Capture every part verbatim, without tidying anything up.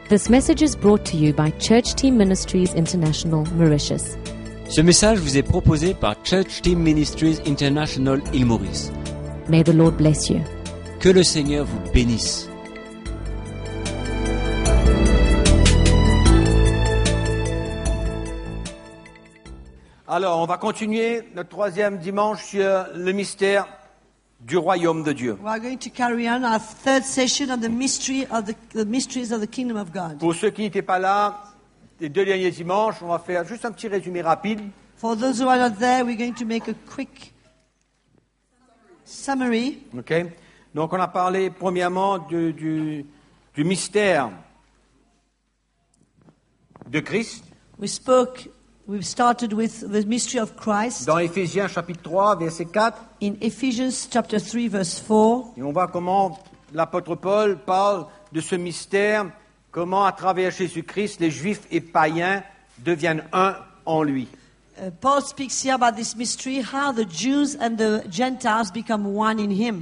This message is brought to you by Church Team Ministries International, Mauritius. Ce message vous est proposé par Church Team Ministries International, Île Maurice. May the Lord bless you. Que le Seigneur vous bénisse. Alors, on va continuer notre troisième dimanche sur le mystère du royaume de Dieu. We are going to carry on our third session on the mystery of the, the mysteries of the kingdom of God. Pour ceux qui n'étaient pas là, les deux derniers dimanches, on va faire juste un petit résumé rapide. For those who are not there, we're going to make a quick summary. Okay? Donc, on a parlé premièrement du, du, du mystère de Christ. We spoke, we started with the mystery of Christ Dans Éphésiens chapitre trois, verset quatre, in Ephesians chapter three, verse four. et on voit comment l'apôtre Paul parle de ce mystère, comment à travers Jésus-Christ, les Juifs et païens deviennent un en lui. Uh, Paul speaks here about this mystery, how the Jews and the Gentiles become one in him.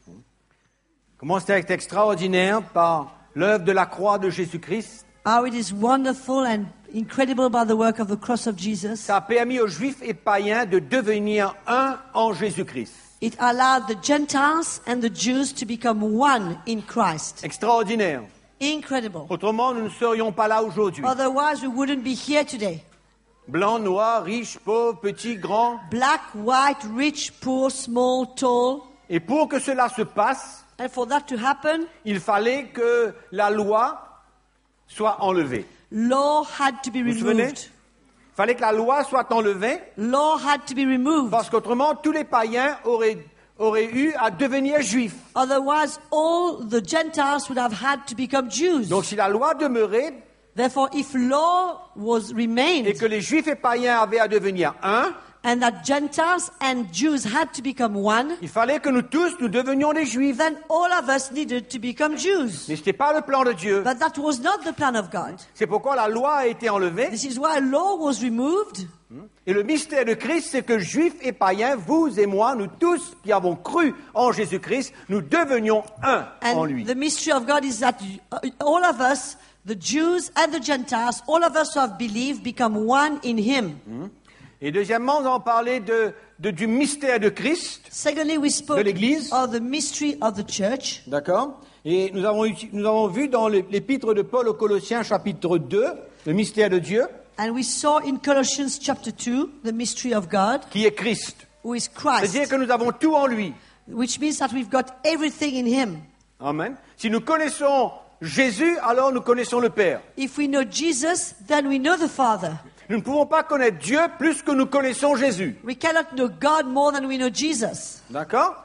Comment c'est extraordinaire par l'œuvre de la croix de Jésus-Christ. How it is wonderful and incredible by the work of the cross of Jesus. Ça a permis aux Juifs et païens de devenir un en Jésus-Christ. It allowed the Gentiles and the Jews to become one in Christ. Extraordinaire. Incredible. Autrement, nous ne serions pas là aujourd'hui. Otherwise, we wouldn't be here today. Blanc, noir, riche, pauvre, petit, grand. Black, white, rich, poor, small, tall. Et pour que cela se passe, And for that to happen, il fallait que la loi soit enlevée. law had to be Vous vous souvenez? removed. Il fallait que la loi soit enlevée, Law had to be removed. parce qu'autrement, tous les païens auraient, auraient eu à devenir juifs. Otherwise, all the Gentiles would have had to become Jews. Donc si la loi demeurait, Therefore, if law was et remained, que les juifs et païens avaient à devenir un, and that Gentiles and Jews had to become one, il fallait que nous tous, nous devenions des juifs. then all of us needed to become Jews. Mais ce n'était pas le plan de Dieu. But that was not the plan of God. C'est pourquoi la loi a été enlevée. This is why law was removed. Et le mystère de Christ, c'est que juifs et païens, vous et moi, nous tous qui avons cru en Jésus-Christ, nous devenions un en lui. And the mystery of God is that all of us, the Jews and the Gentiles, all of us who have believed, become one in Him. Et deuxièmement, nous allons parler de, de- du mystère de Christ. Secondly, we spoke De l'Église. of the mystery of the church. D'accord? Et nous avons, uti- nous avons vu dans l'é- l'épître de Paul aux Colossiens, chapitre deux, le mystère de Dieu, And we saw in Colossians chapter two, the mystery of God, qui est Christ. who is Christ, C'est-à-dire que nous avons tout en lui. which means that we've got everything in Him. Amen. Si nous connaissons Jésus, alors nous connaissons le Père. If we know Jesus, then we know the Father. Nous ne pouvons pas connaître Dieu plus que nous connaissons Jésus. We cannot know God more than we know Jesus. D'accord?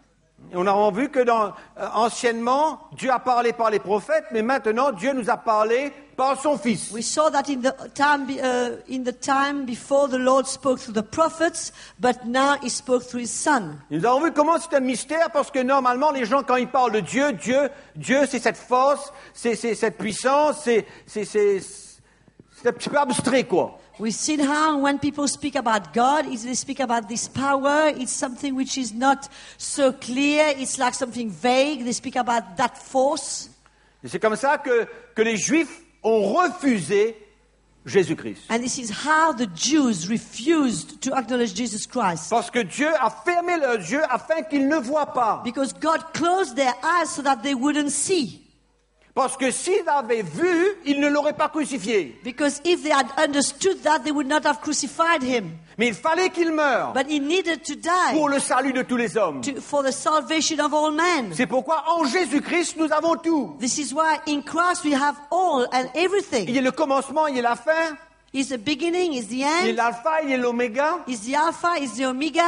Et on a vu que dans, euh, anciennement, Dieu a parlé par les prophètes, mais maintenant, Dieu nous a parlé par son Fils. We saw that in the time, be- uh, in the time before the Lord spoke through the prophets, but now He spoke through His Son. Et nous avons vu comment c'est un mystère, parce que normalement, les gens, quand ils parlent de Dieu, Dieu, Dieu, c'est cette force, c'est, c'est cette puissance, c'est, c'est, c'est, c'est un petit peu abstrait, quoi. We've seen how when people speak about God, is they speak about this power. It's something which is not so clear. It's like something vague. They speak about that force. Et c'est comme ça que, que les Juifs ont refusé Jésus-Christ. And this is how the Jews refused to acknowledge Jesus Christ. Parce que Dieu a fermé leurs yeux afin qu'ils ne voient pas. Because God closed their eyes so that they wouldn't see. Parce que s'ils avaient vu, ils ne l'auraient pas crucifié. Because if they had understood that, they would not have crucified Him. Mais il fallait qu'il meure But He needed to die pour le salut de tous les hommes. to, for the salvation of all men. C'est pourquoi en Jésus-Christ, nous avons tout. This is why in Christ we have all and Il everything. y a le commencement, il y a la fin, He's the beginning, He's the il y a end, l'alpha, il y a l'oméga. He's the Alpha, He's the Omega.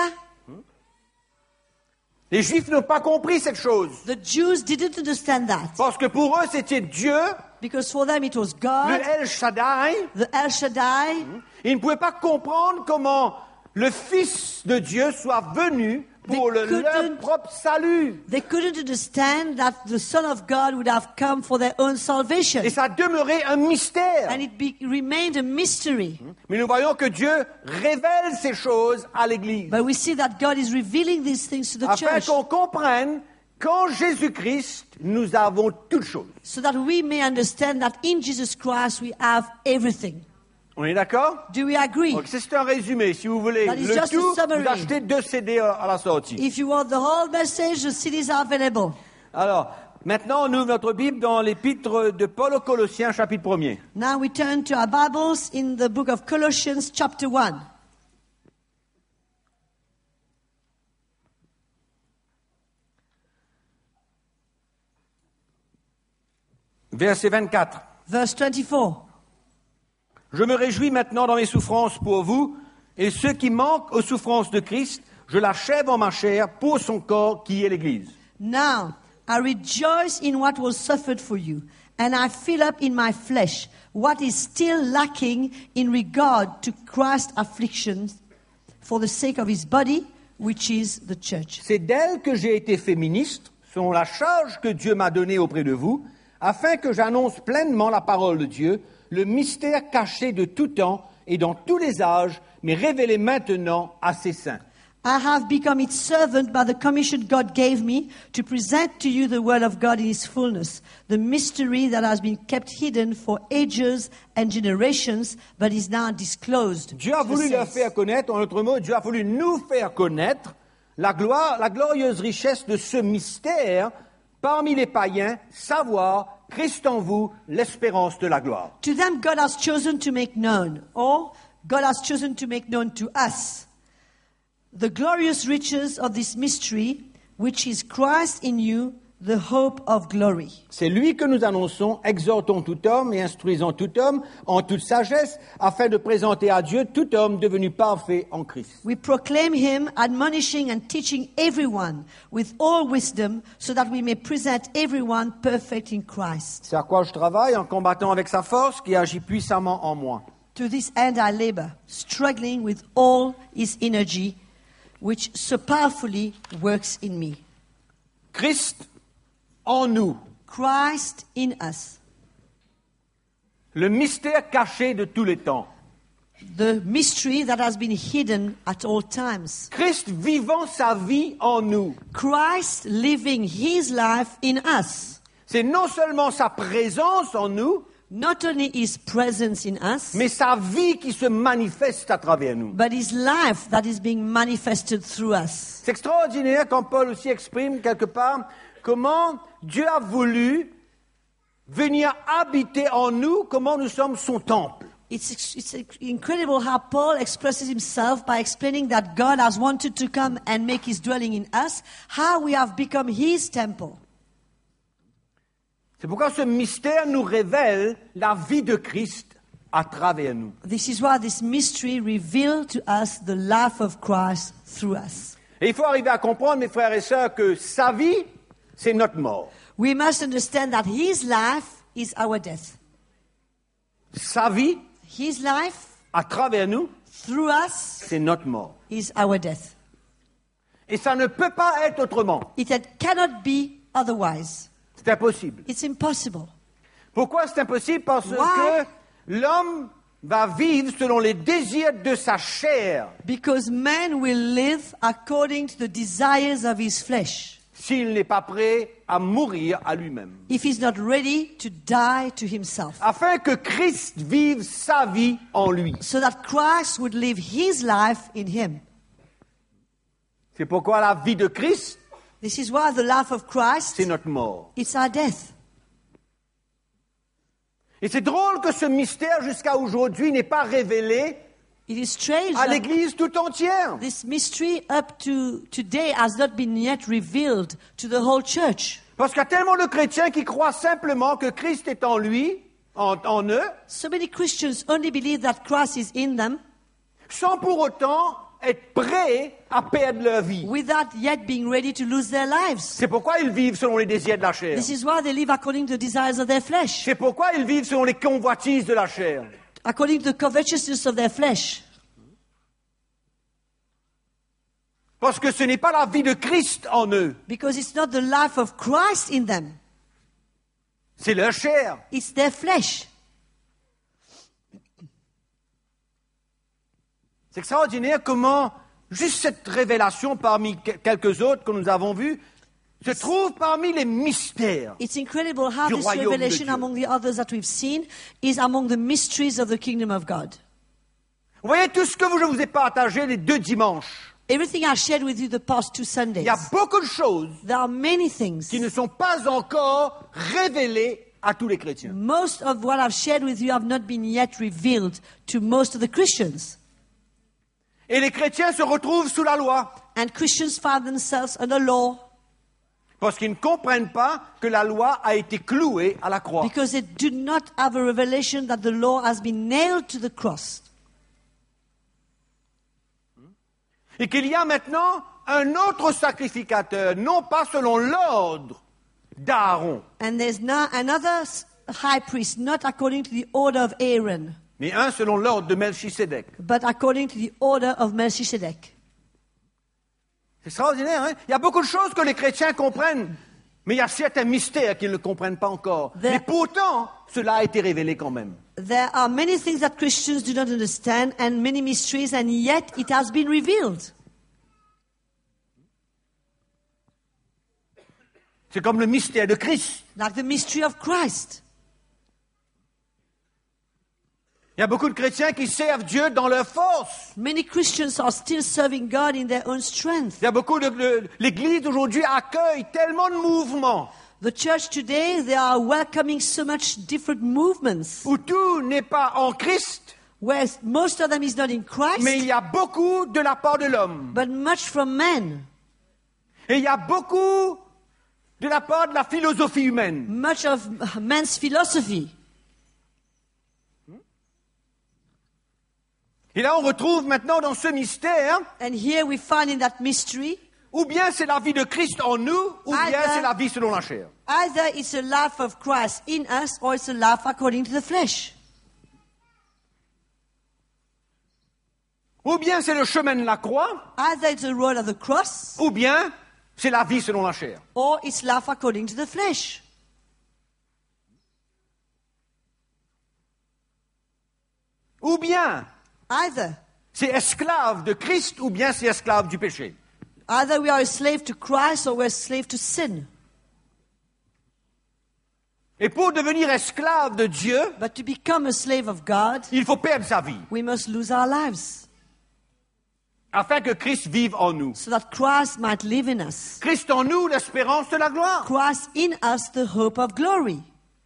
Les Juifs n'ont pas compris cette chose. The Jews didn't understand that. Parce que pour eux, c'était Dieu, Because for them it was le God, El Shaddai. the El Shaddai. Ils ne pouvaient pas comprendre comment le Fils de Dieu soit venu pour They le, leur couldn't- propre salut. They couldn't understand that the Son of God would have come for their own salvation. Et ça demeurait un mystère. And it be, remained a mystery. Mais nous voyons que Dieu révèle ces choses à l'Église. But we see that God is revealing these things to the Afin church qu'on comprenne qu'en Jésus-Christ, nous avons toutes choses. So that we may understand that in Jesus Christ we have everything. On est d'accord? Do we agree? Donc, c'est un résumé. Si vous voulez That is le just a tout, summary. vous achetez deux C D à la sortie. If you want the whole message, the C Ds are available. Alors, maintenant, on ouvre notre Bible dans l'épître de Paul aux Colossiens, chapitre premier. Now we turn to our Bibles in the book of Colossians chapter one. Verset vingt-quatre. Verse twenty-four. Je me réjouis maintenant dans mes souffrances pour vous, et ceux qui manquent aux souffrances de Christ, je l'achève en ma chair pour son corps qui est l'Église. Now I rejoice in what was suffered for you, and I fill up in my flesh what is still lacking in regard to Christ's afflictions for the sake of his body, which is the church. C'est d'elle que j'ai été fait ministre, selon la charge que Dieu m'a donnée auprès de vous, afin que j'annonce pleinement la parole de Dieu, le mystère caché de tout temps et dans tous les âges, mais révélé maintenant à ses saints. I have become its servant by the commission God gave me to present to you the word of God in its fullness, the mystery that has been kept hidden for ages and generations, but is now disclosed. Dieu a to the voulu leur saints. faire connaître, en d'autres mots, Dieu a voulu nous faire connaître la gloire, la glorieuse richesse de ce mystère parmi les païens, savoir Christ en vous, l'espérance de la gloire. To them God has chosen to make known, or God has chosen to make known to us, the glorious riches of this mystery, which is Christ in you, the hope of glory. C'est lui que nous annonçons, exhortons tout homme et instruisons tout homme en toute sagesse, afin de présenter à Dieu tout homme devenu parfait en Christ. We proclaim him, admonishing and teaching everyone with all wisdom, so that we may present everyone perfect in Christ. C'est à quoi je travaille en combattant avec sa force qui agit puissamment en moi. To this end I labor, struggling with all his energy, which so powerfully works in me. Christ en nous, Christ in us, le mystère caché de tous les temps. the mystery that has been hidden at all times. Christ vivant sa vie en nous. Christ living his life in us. C'est non seulement sa présence en nous, Not only his presence in us, mais sa vie qui se manifeste à travers nous. but his life that is being manifested through us. C'est extraordinaire quand Paul aussi exprime quelque part comment Dieu a voulu venir habiter en nous, comment nous sommes son temple. It's, it's incredible how Paul expresses himself by explaining that God has wanted to come and make his dwelling in us, how we have become his temple. C'est pourquoi ce mystère nous révèle la vie de Christ à travers nous. This is why this mystery revealed to us the life of Christ through us. Et il faut arriver à comprendre, mes frères et sœurs, que sa vie, c'est notre mort. We must understand that his life is our death. Sa vie, His life à travers nous, through us c'est notre mort. is our death. Et ça ne peut pas être autrement. It cannot be otherwise. C'est impossible. It's impossible. Pourquoi c'est impossible? Parce Why? que l'homme va vivre selon les désirs de sa chair Because man will live according to the desires of his flesh, s'il n'est pas prêt à mourir à lui-même. if he's not ready to die to himself, Afin que Christ vive sa vie en lui. so that Christ would live his life in him. C'est pourquoi la vie de Christ, This is why the life of Christ, c'est notre mort. it's our death. Et c'est drôle que ce mystère jusqu'à aujourd'hui n'est pas révélé It is strange à that l'Église tout entière. this mystery up to today has not been yet revealed to the whole church. Parce qu'il y a tellement de chrétiens qui croient simplement que Christ est en lui, en, en eux, So many Christians only believe that Christ is in them sans pour autant être prêts à perdre leur vie. without yet being ready to lose their lives. C'est pourquoi ils vivent selon les désirs de la chair. This is why they live according to the desires of their flesh, C'est pourquoi ils vivent selon les convoitises de la chair. according to the covetousness of their flesh. Parce que ce n'est pas la vie de Christ en eux, Because it's not the life of Christ in them, c'est leur chair. it's their flesh. C'est extraordinaire comment juste cette révélation parmi que- quelques autres que nous avons vues se trouve parmi les mystères. It's incredible how Du this royaume de revelation, Dieu. among the others that we've seen, is among the mysteries of the kingdom of God. Vous voyez tout ce que je vous ai partagé les deux dimanches. Everything I shared with you the past two Il Sundays, y a beaucoup de choses there are many things. qui ne sont pas encore révélées à tous les chrétiens. Most of what I've shared with you have not been yet revealed to most of the Christians. Et les chrétiens se retrouvent sous la loi And Christians find themselves under law parce qu'ils ne comprennent pas que la loi a été clouée à la croix. because they do not have a revelation that the law has been nailed to the cross. Et qu'il y a maintenant un autre sacrificateur, non pas selon l'ordre d'Aaron, And there's now another s- high priest, not according to the order of Aaron, mais un selon l'ordre de Melchisédek. but according to the order of Melchizedek. C'est extraordinaire, hein? Il y a beaucoup de choses que les chrétiens comprennent, mais il y a certains mystères qu'ils ne comprennent pas encore. The- Mais pourtant, cela a été révélé quand même. There are many things that Christians do not understand and many mysteries, and yet it has been revealed. C'est comme le mystère de Christ. Like the mystery of Christ. Il y a beaucoup de chrétiens qui servent Dieu dans leur force. Many Christians are still serving God in their own strength. Il y a beaucoup de, de- l'Église aujourd'hui accueille tellement de mouvements The church today, they are welcoming so much different movements, où tout n'est pas en Christ, where most of them is not in Christ, mais il y a beaucoup de la part de l'homme. but much from men, Et il y a beaucoup de la part de la philosophie humaine. much of man's philosophy. Et là, on retrouve maintenant dans ce mystère, And here we find in that mystery, ou bien c'est la vie de Christ en nous, ou bien Either- c'est la vie selon la chair. either it's a life of Christ in us or it's a life according to the flesh. Ou bien c'est le chemin de la croix, Either it's the road of the cross ou bien c'est la vie selon la chair. or it's life according to the flesh. Ou bien Either. c'est esclave de Christ, ou bien c'est esclave du péché. Either we are a slave to Christ or we're a slave to sin. Et pour devenir esclave de Dieu, But to become a slave of God, il faut perdre sa vie, we must lose our lives afin que Christ vive en nous. so that Christ might live in us. Christ en nous, l'espérance de la gloire. Christ in us, the hope of glory.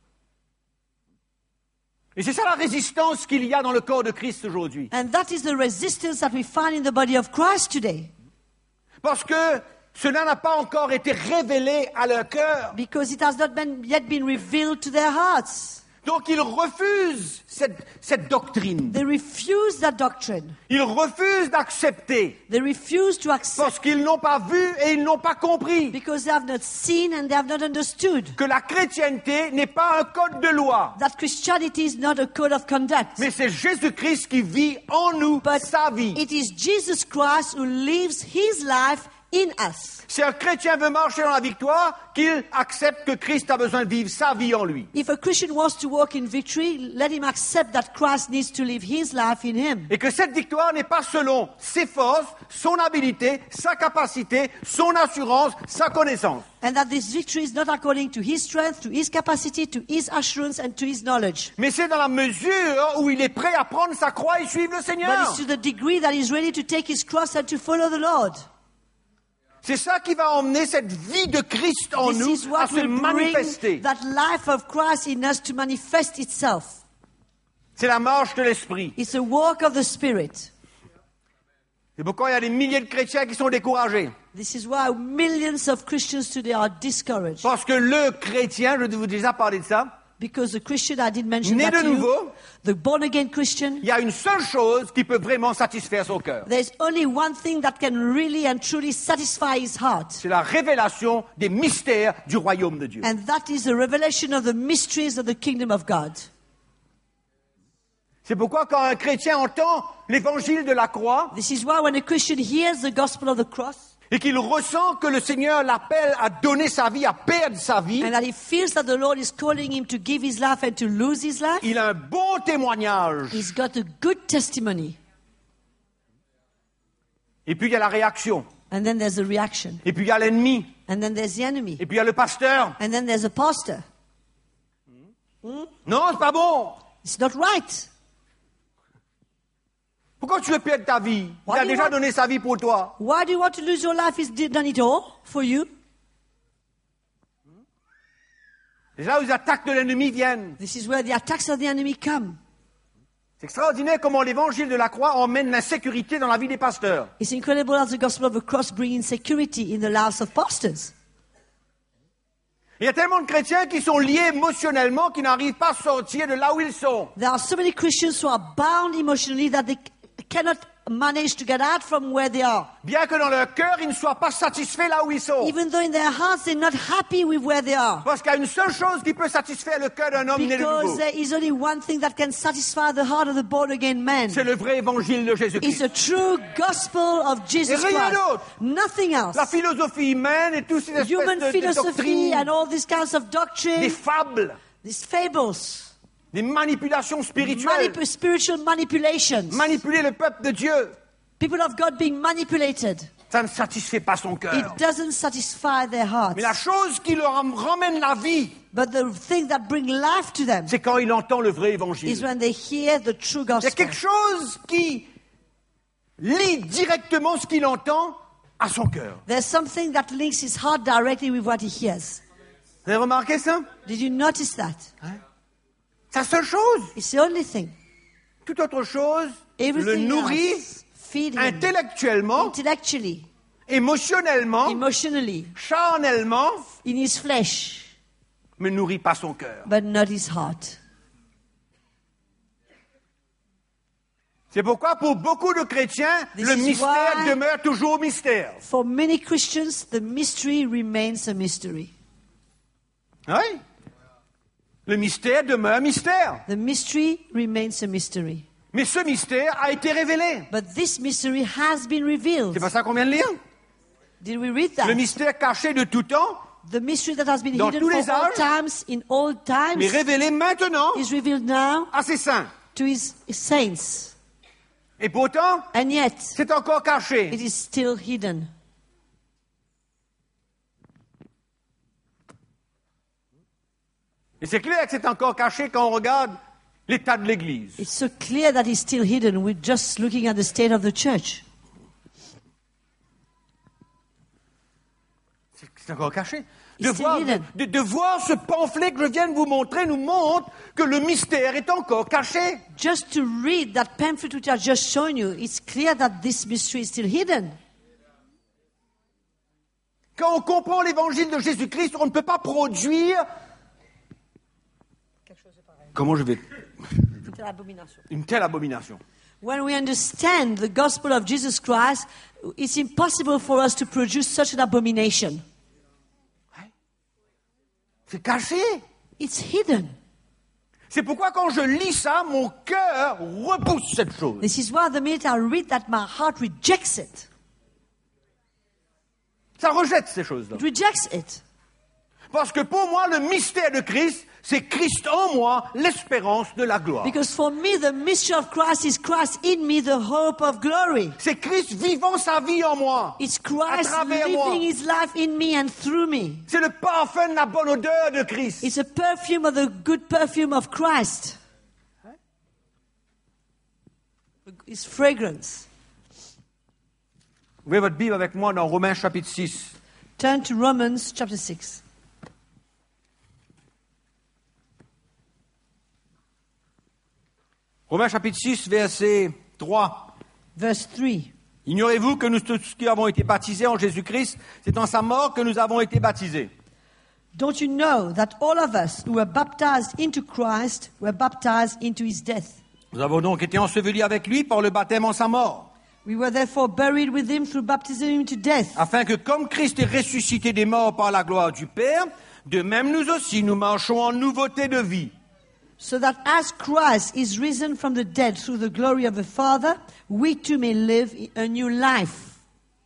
Et c'est ça la résistance qu'il y a dans le corps de Christ aujourd'hui. And that is the resistance that we find in the body of Christ today. Parce que cela n'a pas encore été révélé à leur cœur. Because it has not been, yet been revealed to their hearts. Donc ils refusent cette, cette doctrine. They refuse that doctrine. Ils refusent d'accepter. They refuse to accept Parce qu'ils n'ont pas vu et ils n'ont pas compris because they have not seen and they have not understood que la chrétienté n'est pas un code de loi. that Christianity is not a code of conduct. Mais c'est Jésus-Christ qui vit en nous But sa vie. it is Jesus Christ who lives his life in us. Si un chrétien veut marcher dans la victoire, qu'il accepte que Christ a besoin de vivre sa vie en lui. If a Christian wants to walk in victory, let him accept that Christ needs to live his life in him. Et que cette victoire n'est pas selon ses forces, son habilité, sa capacité, son assurance, sa connaissance. And that this victory is not according to his strength, to his capacity, to his assurance, and to his knowledge. Mais c'est dans la mesure où il est prêt à prendre sa croix et suivre le But Seigneur. it's to the degree that he's ready to take his cross and to follow the Lord. C'est ça qui va emmener cette vie de Christ en This nous is à what se will bring manifester. that life of Christ in us to manifest itself. C'est la marche de l'esprit. It's a walk of the Spirit. C'est pourquoi il y a des milliers de chrétiens qui sont découragés. This is why millions of Christians today are discouraged. Parce que le chrétien, je vous ai déjà parlé de ça, Because the Christian, I did mention Né that de to you, nouveau. the born-again Christian, il y a une seule chose qui peut vraiment satisfaire son cœur. there's only one thing that can really and truly satisfy his heart. C'est la révélation des mystères du royaume de Dieu. And that is the revelation of the mysteries of the kingdom of God. C'est pourquoi quand un chrétien entend l'évangile de la croix This is why when a Christian hears the gospel of the cross, et qu'il ressent que le Seigneur l'appelle à donner sa vie, à perdre sa vie, and that he feels that the Lord is calling him to give his life and to lose his life, il a un bon témoignage. he's got a good testimony. Et puis il y a la réaction. And then there's the reaction. Et puis il y a l'ennemi. And then there's the enemy. Et puis il y a le pasteur. And then there's a pastor. Non, c'est pas bon. It's not right. Pourquoi tu veux perdre ta vie? Il Why a do you déjà want- donné sa vie pour toi. Why do you want to lose your life? He's did- done it all for you. C'est là où les attaques de l'ennemi viennent. This is where the attacks of the enemy come. C'est extraordinaire comment l'évangile de la croix emmène l'insécurité dans la vie des pasteurs. It's incredible as the gospel of the cross brings security in the lives of pastors. Il y a tellement de chrétiens qui sont liés émotionnellement qui n'arrivent pas à sortir de là où ils sont. There are so many Christians who are bound emotionally that they c- cannot manage to get out from where they are. Bien que dans leur cœur, ils ne soient pas satisfaits là où ils sont. Even though in their hearts they're not happy with where they are. Parce qu'il y a une seule chose qui peut satisfaire le cœur d'un homme né de Because nouveau. there is only one thing that can satisfy the heart of the born again man. C'est le vrai évangile de It's Jésus-Christ. the true gospel of Jesus Et rien Christ. d'autre. Nothing else. La philosophie humaine et toutes ces espèces Human de, de philosophy doctrines, and all these kinds of des doctrine, fables, these fables, des manipulations spirituelles, manip- spiritual manipulations, manipuler le peuple de Dieu, people of God being manipulated. ça ne satisfait pas son It cœur. doesn't satisfy their hearts. Mais la chose qui leur ramène la vie, But the thing that brings life to them c'est quand il entend le vrai is évangile. when they hear the true Il y a gospel. quelque chose qui lie directement ce qu'il entend à son cœur. There's something that links his heart directly with what he hears. Vous avez remarqué ça? Did you notice that? C'est la seule chose. It's the only thing. Toute autre chose le Everything nourrit else feed him intellectuellement, intellectually, émotionnellement, emotionally, charnellement, in his flesh, mais nourrit pas son cœur. but not his heart. C'est pourquoi pour beaucoup de chrétiens, This le is mystère why- demeure toujours mystère. For many Christians, the mystery remains a mystery. Oui. Le mystère demeure mystère. The mystery remains a mystery. Mais ce mystère a été révélé. But this mystery has been revealed. C'est pas ça qu'on vient de lire? Did we read Le that? mystère caché de tout temps, The mystery that has been Dans hidden tous for les all âges, times, in all mais times, révélé maintenant is revealed now à ses saints. to his saints. Et pourtant, And yet, c'est encore caché. it is still hidden. Et c'est clair que c'est encore caché quand on regarde l'état de l'Église. It's so clear that it's still hidden. We're just looking at the state of the church. C'est c'est encore caché. De It's still voir, hidden. de, de voir ce pamphlet que je viens de vous montrer nous montre que le mystère est encore caché. Just to read that pamphlet which I've just shown you, it's clear that this mystery is still hidden. Quand on comprend l'évangile de Jésus-Christ, on ne peut pas produire... Comment je vais... Une telle abomination. When we understand the gospel of Jesus Christ, it's impossible for us to produce such an abomination. C'est caché. It's hidden. C'est pourquoi quand je lis ça, mon cœur repousse cette chose. This is why the minute I read that, my heart rejects it. Ça rejette ces choses-là. It rejects it. Parce que pour moi, le mystère de Christ, c'est Christ en moi, l'espérance de la gloire. Because for me, the mystery of Christ is Christ in me, the hope of glory. C'est Christ vivant sa vie en moi. It's À Christ travers moi. living his life in me and through me. C'est le parfum de la bonne odeur de Christ. It's a perfume of the good perfume of Christ. It's fragrance. Ouvrez votre Bible avec moi dans Romains chapitre six. Turn to Romans chapter six. Romains chapitre six, verset trois. Verse three. Ignorez-vous que nous tous qui avons été baptisés en Jésus-Christ, c'est en sa mort que nous avons été baptisés. Don't you know that all of us who were baptized into Christ were baptized into his death? Nous avons donc été ensevelis avec lui par le baptême en sa mort, We were therefore buried with him through baptism into death, afin que comme Christ est ressuscité des morts par la gloire du Père, de même nous aussi nous marchons en nouveauté de vie. so that as Christ is risen from the dead through the glory of the Father, we too may live a new life.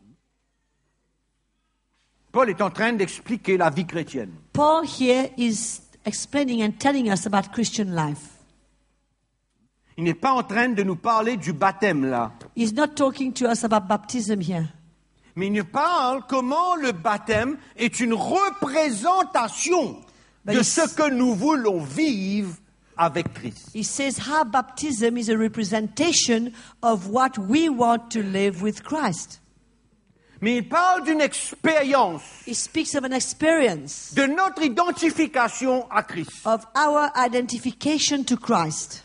Paul est en train d'expliquer la vie chrétienne. Paul here is explaining and telling us about Christian life. Il n'est pas en train de nous parler du baptême là, He's not talking to us about baptism here, Mais il nous parle comment le baptême est une représentation But de il- ce que nous voulons vivre avec Christ. He says how baptism is a representation of what we want to live with Christ. Mais il parle d'une expérience, He speaks of an experience de notre identification à Christ. of our identification to Christ.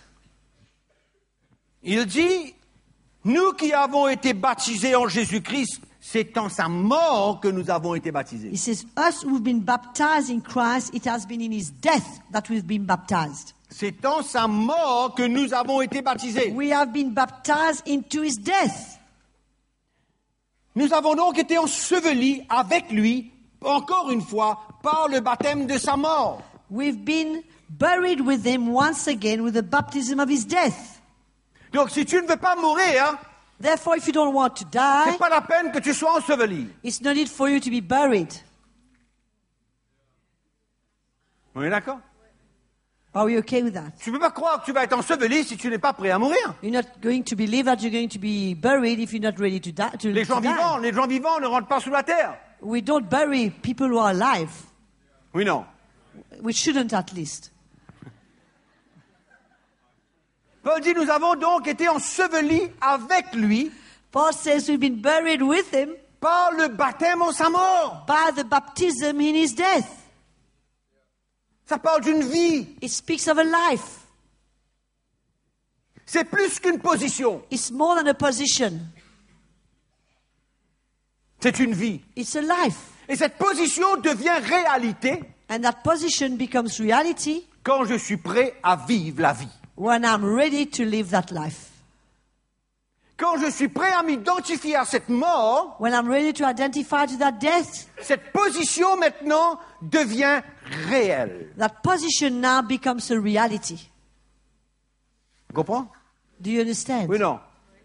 Il dit, nous qui avons été baptisés en Jésus-Christ, c'est en sa mort que nous avons été baptisés. He says, us who've been baptized in Christ, it has been in his death that we've been baptized. C'est en sa mort que nous avons été baptisés. We have been baptized into his death. Nous avons donc été ensevelis avec lui, encore une fois, par le baptême de sa mort. We've been buried with him once again with the baptism of his death. Donc si tu ne veux pas mourir, hein, Therefore, if you don't want to die, c'est pas la peine que tu sois enseveli. it's no need for you to be buried. On est d'accord? Are we okay with that? Tu ne peux pas croire que tu vas être enseveli si tu n'es pas prêt à mourir. You're not going to believe that you're going to be buried if you're not ready to die. To, Les gens to die. vivants, les gens vivants ne rentrent pas sous la terre. We don't bury people who are alive. Oui, non. We shouldn't, at least. Paul dit, nous avons donc été ensevelis avec lui Paul says we've been buried with him par le baptême en sa mort. by the baptism in his death. Ça parle d'une vie. It speaks of a life. C'est plus qu'une position. It's more than a position. C'est une vie. It's a life. Et cette position devient réalité And that position becomes reality quand je suis prêt à vivre la vie. when I'm ready to live that life. Quand je suis prêt à m'identifier à cette mort, When I'm ready to identify to that death, cette position maintenant devient réelle. that position now becomes a reality. Tu comprends? Do you understand? Oui, non.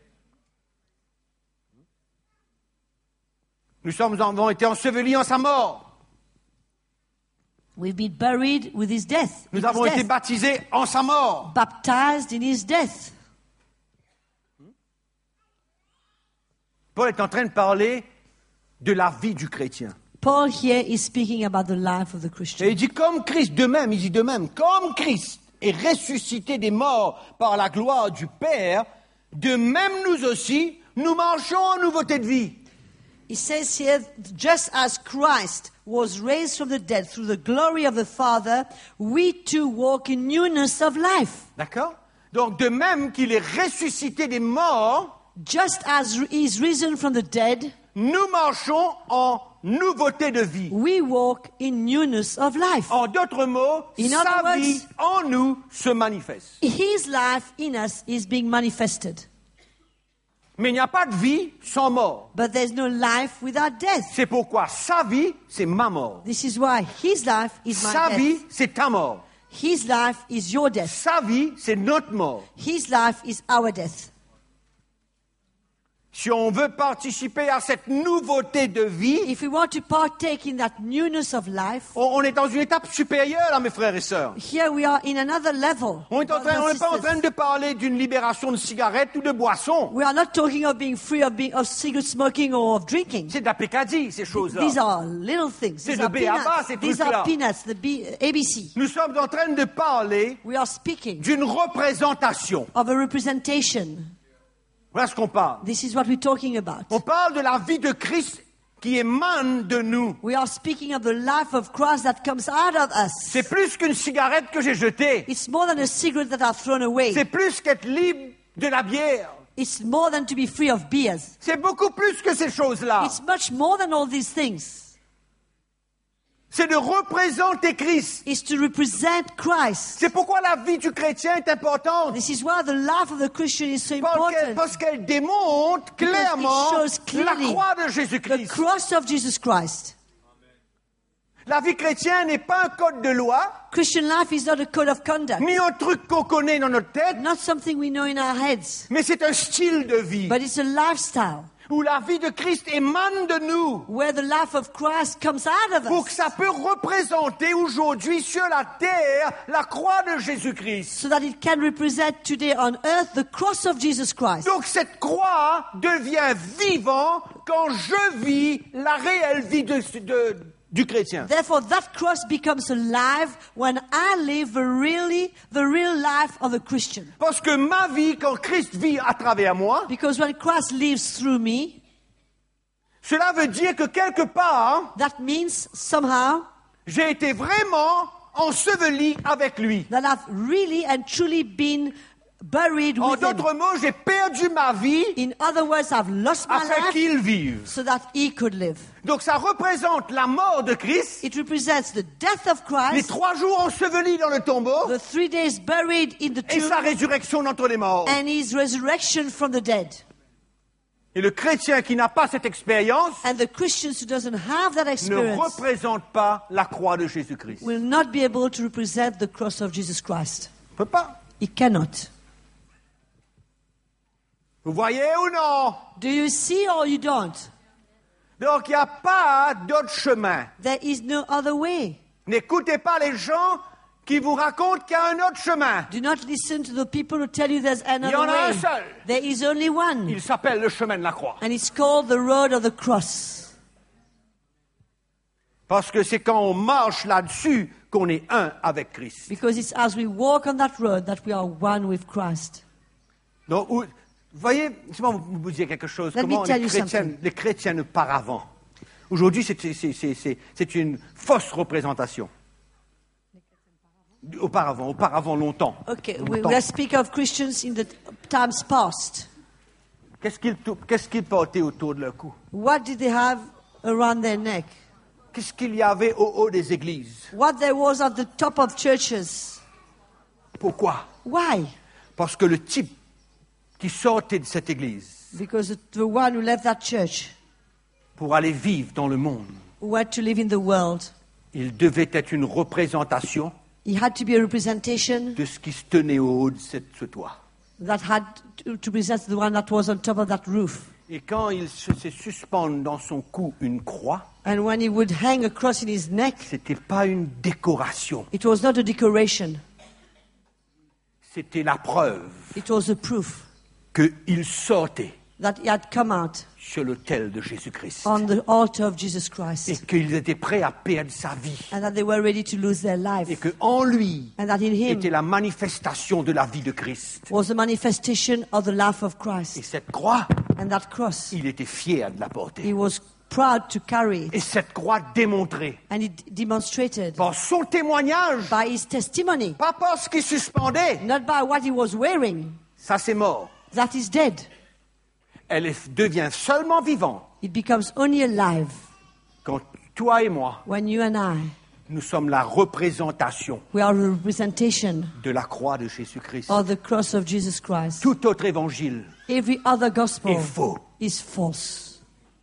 Nous sommes, avons été ensevelis en sa mort. We've been buried with his death. Nous in avons his été death. baptisés en sa mort. Baptized in his death. Paul est en train de parler de la vie du chrétien. Paul here is speaking about the life of the Et Christian. il dit comme Christ, de même, il dit de même, comme Christ est ressuscité des morts par la gloire du Père, de même nous aussi, nous marchons en nouveauté de vie. He says here, just as Christ was raised from the dead through the glory of the Father, we too walk in newness of life. D'accord? Donc de même qu'il est ressuscité des morts, Just as he is risen from the dead, nous marchons en nouveauté de vie. we walk in newness of life. En d'autres mots, In sa other words- vie en nous se manifeste. His life in us is being manifested. Mais il n'y a pas de vie sans mort. But there's no life without death. C'est pourquoi sa vie, c'est ma mort. This is why his life is my Sa vie, death. c'est ta mort. His life is your death. Sa vie, c'est notre mort. His life is our death. Si on veut participer à cette nouveauté de vie, If we want to partake in that newness of life, on, on est dans une étape supérieure, là, mes frères et sœurs. here we are in another level. On est en train- on n'est pas en train de parler d'une libération de cigarettes ou de boissons. We are not talking of being free of, being, of cigarette smoking or of drinking. C'est de la pécadille, ces choses-là. These are little things. C'est These le are B A B A, peanuts. ces These trucs-là. are peanuts, the B, A B C. Nous sommes en train de parler We are speaking d'une représentation. of a representation. Voilà ce qu'on parle. This is what we're talking about. On parle de la vie de Christ qui émane de nous. We are speaking of the life of Christ that comes out of us. C'est plus qu'une cigarette que j'ai jetée. It's more than a cigarette that I've thrown away. C'est plus qu'être libre de la bière. It's more than to be free of beers. C'est beaucoup plus que ces choses-là. It's much more than all these things. C'est de représenter Christ. It's to represent Christ. C'est pourquoi la vie du chrétien est importante. This is why the life of the Christian is so Parce qu'elle, important. parce qu'elle démontre clairement it shows la clearly croix de The Jésus-Christ. cross of Jesus Christ. La vie chrétienne n'est pas un code de loi, Christian life is not a code of conduct, ni un truc qu'on connaît dans notre tête, not something we know in our heads, mais c'est un style de vie. but it's a lifestyle. où la vie de Christ émane de nous, where the life of Christ comes out of pour que us, ça peut représenter aujourd'hui sur la terre la croix de Jésus-Christ. so that it can represent today on earth the cross of Jesus Christ. Donc cette croix devient vivant quand je vis la réelle vie de, de, du chrétien. Therefore, that cross becomes alive when I live the really, the real life of a Christian. Parce que ma vie, quand Christ vit à travers moi, Because when Christ lives through me, cela veut dire que quelque part, that means somehow j'ai été vraiment enseveli avec lui. that I've really and truly been buried En with him. d'autres mots, j'ai perdu ma vie In other words, I've lost my afin life qu'il vive. so that he could live. Donc ça représente la mort de Christ, It represents the death of les Christ, trois jours ensevelis dans le tombeau the three days buried in the et tomb, sa résurrection d'entre les morts. and his resurrection from the dead. Et le chrétien qui n'a pas cette expérience And the Christians who doesn't have that ne experience représente pas la croix de Jésus-Christ. will not be able to represent the cross of Jesus Christ. On peut pas. He cannot. Vous voyez ou non? Do you see or you don't? Donc il n'y a pas d'autre chemin. There is no other way. N'écoutez pas les gens qui vous racontent qu'il y a un autre chemin. Do not listen to the people who tell you there's Il y another en a un way. seul. There is only one. Il s'appelle le chemin de la croix. And it's called the road of the cross. Parce que c'est quand on marche là-dessus qu'on est un avec Christ. Because it's as we walk on that road that we are one with Christ. Donc, vous voyez, laissez-moi vous, vous dire quelque chose. Let me Comment tell les you chrétiens, something. les chrétiens de par avant. Aujourd'hui, c'est, c'est, c'est, c'est, c'est, c'est une fausse représentation. Auparavant, auparavant, longtemps. Okay, we, Longtemps. we speak of Christians in the times past. Qu'est-ce qu'ils, qu'est-ce qu'ils portaient autour de leur cou? What did they have around their neck? Qu'est-ce qu'il y avait au haut des églises? What there was at the top of churches? Pourquoi? Why? Parce que le type qui sortait de cette église Because the one who left that church, pour aller vivre dans le monde, who had to live in the world, il devait être une représentation he had to be a representation de ce qui se tenait au haut de cette, ce toit. that had to, to present the one that was on top of that roof. Et quand il se faisait suspendre dans son cou une croix, And when he would hang a cross in his neck, c'était pas une décoration, it was not a decoration. c'était la preuve It was a proof qu'il sortait that he had come out sur l'autel de Jésus-Christ on the altar of Jesus et Christ. qu'ils étaient prêts à perdre sa vie And that they were ready to lose their et life. qu'en lui And that in him était la manifestation de la vie de Christ. was a manifestation of the life of Et Christ. cette croix, And that cross, il était fier de la he porter. was proud to carry Et it. cette croix démontrait And he d- demonstrated par son témoignage, by his testimony, pas par ce qu'il suspendait, not by what he was wearing, ça c'est mort. that is dead. Elle est- devient seulement vivante It becomes only alive quand toi et moi, when you and I, nous sommes la représentation we are a representation de la croix de Jésus-Christ. of the cross of Jesus Christ. Tout autre évangile Every other gospel est faux. is false.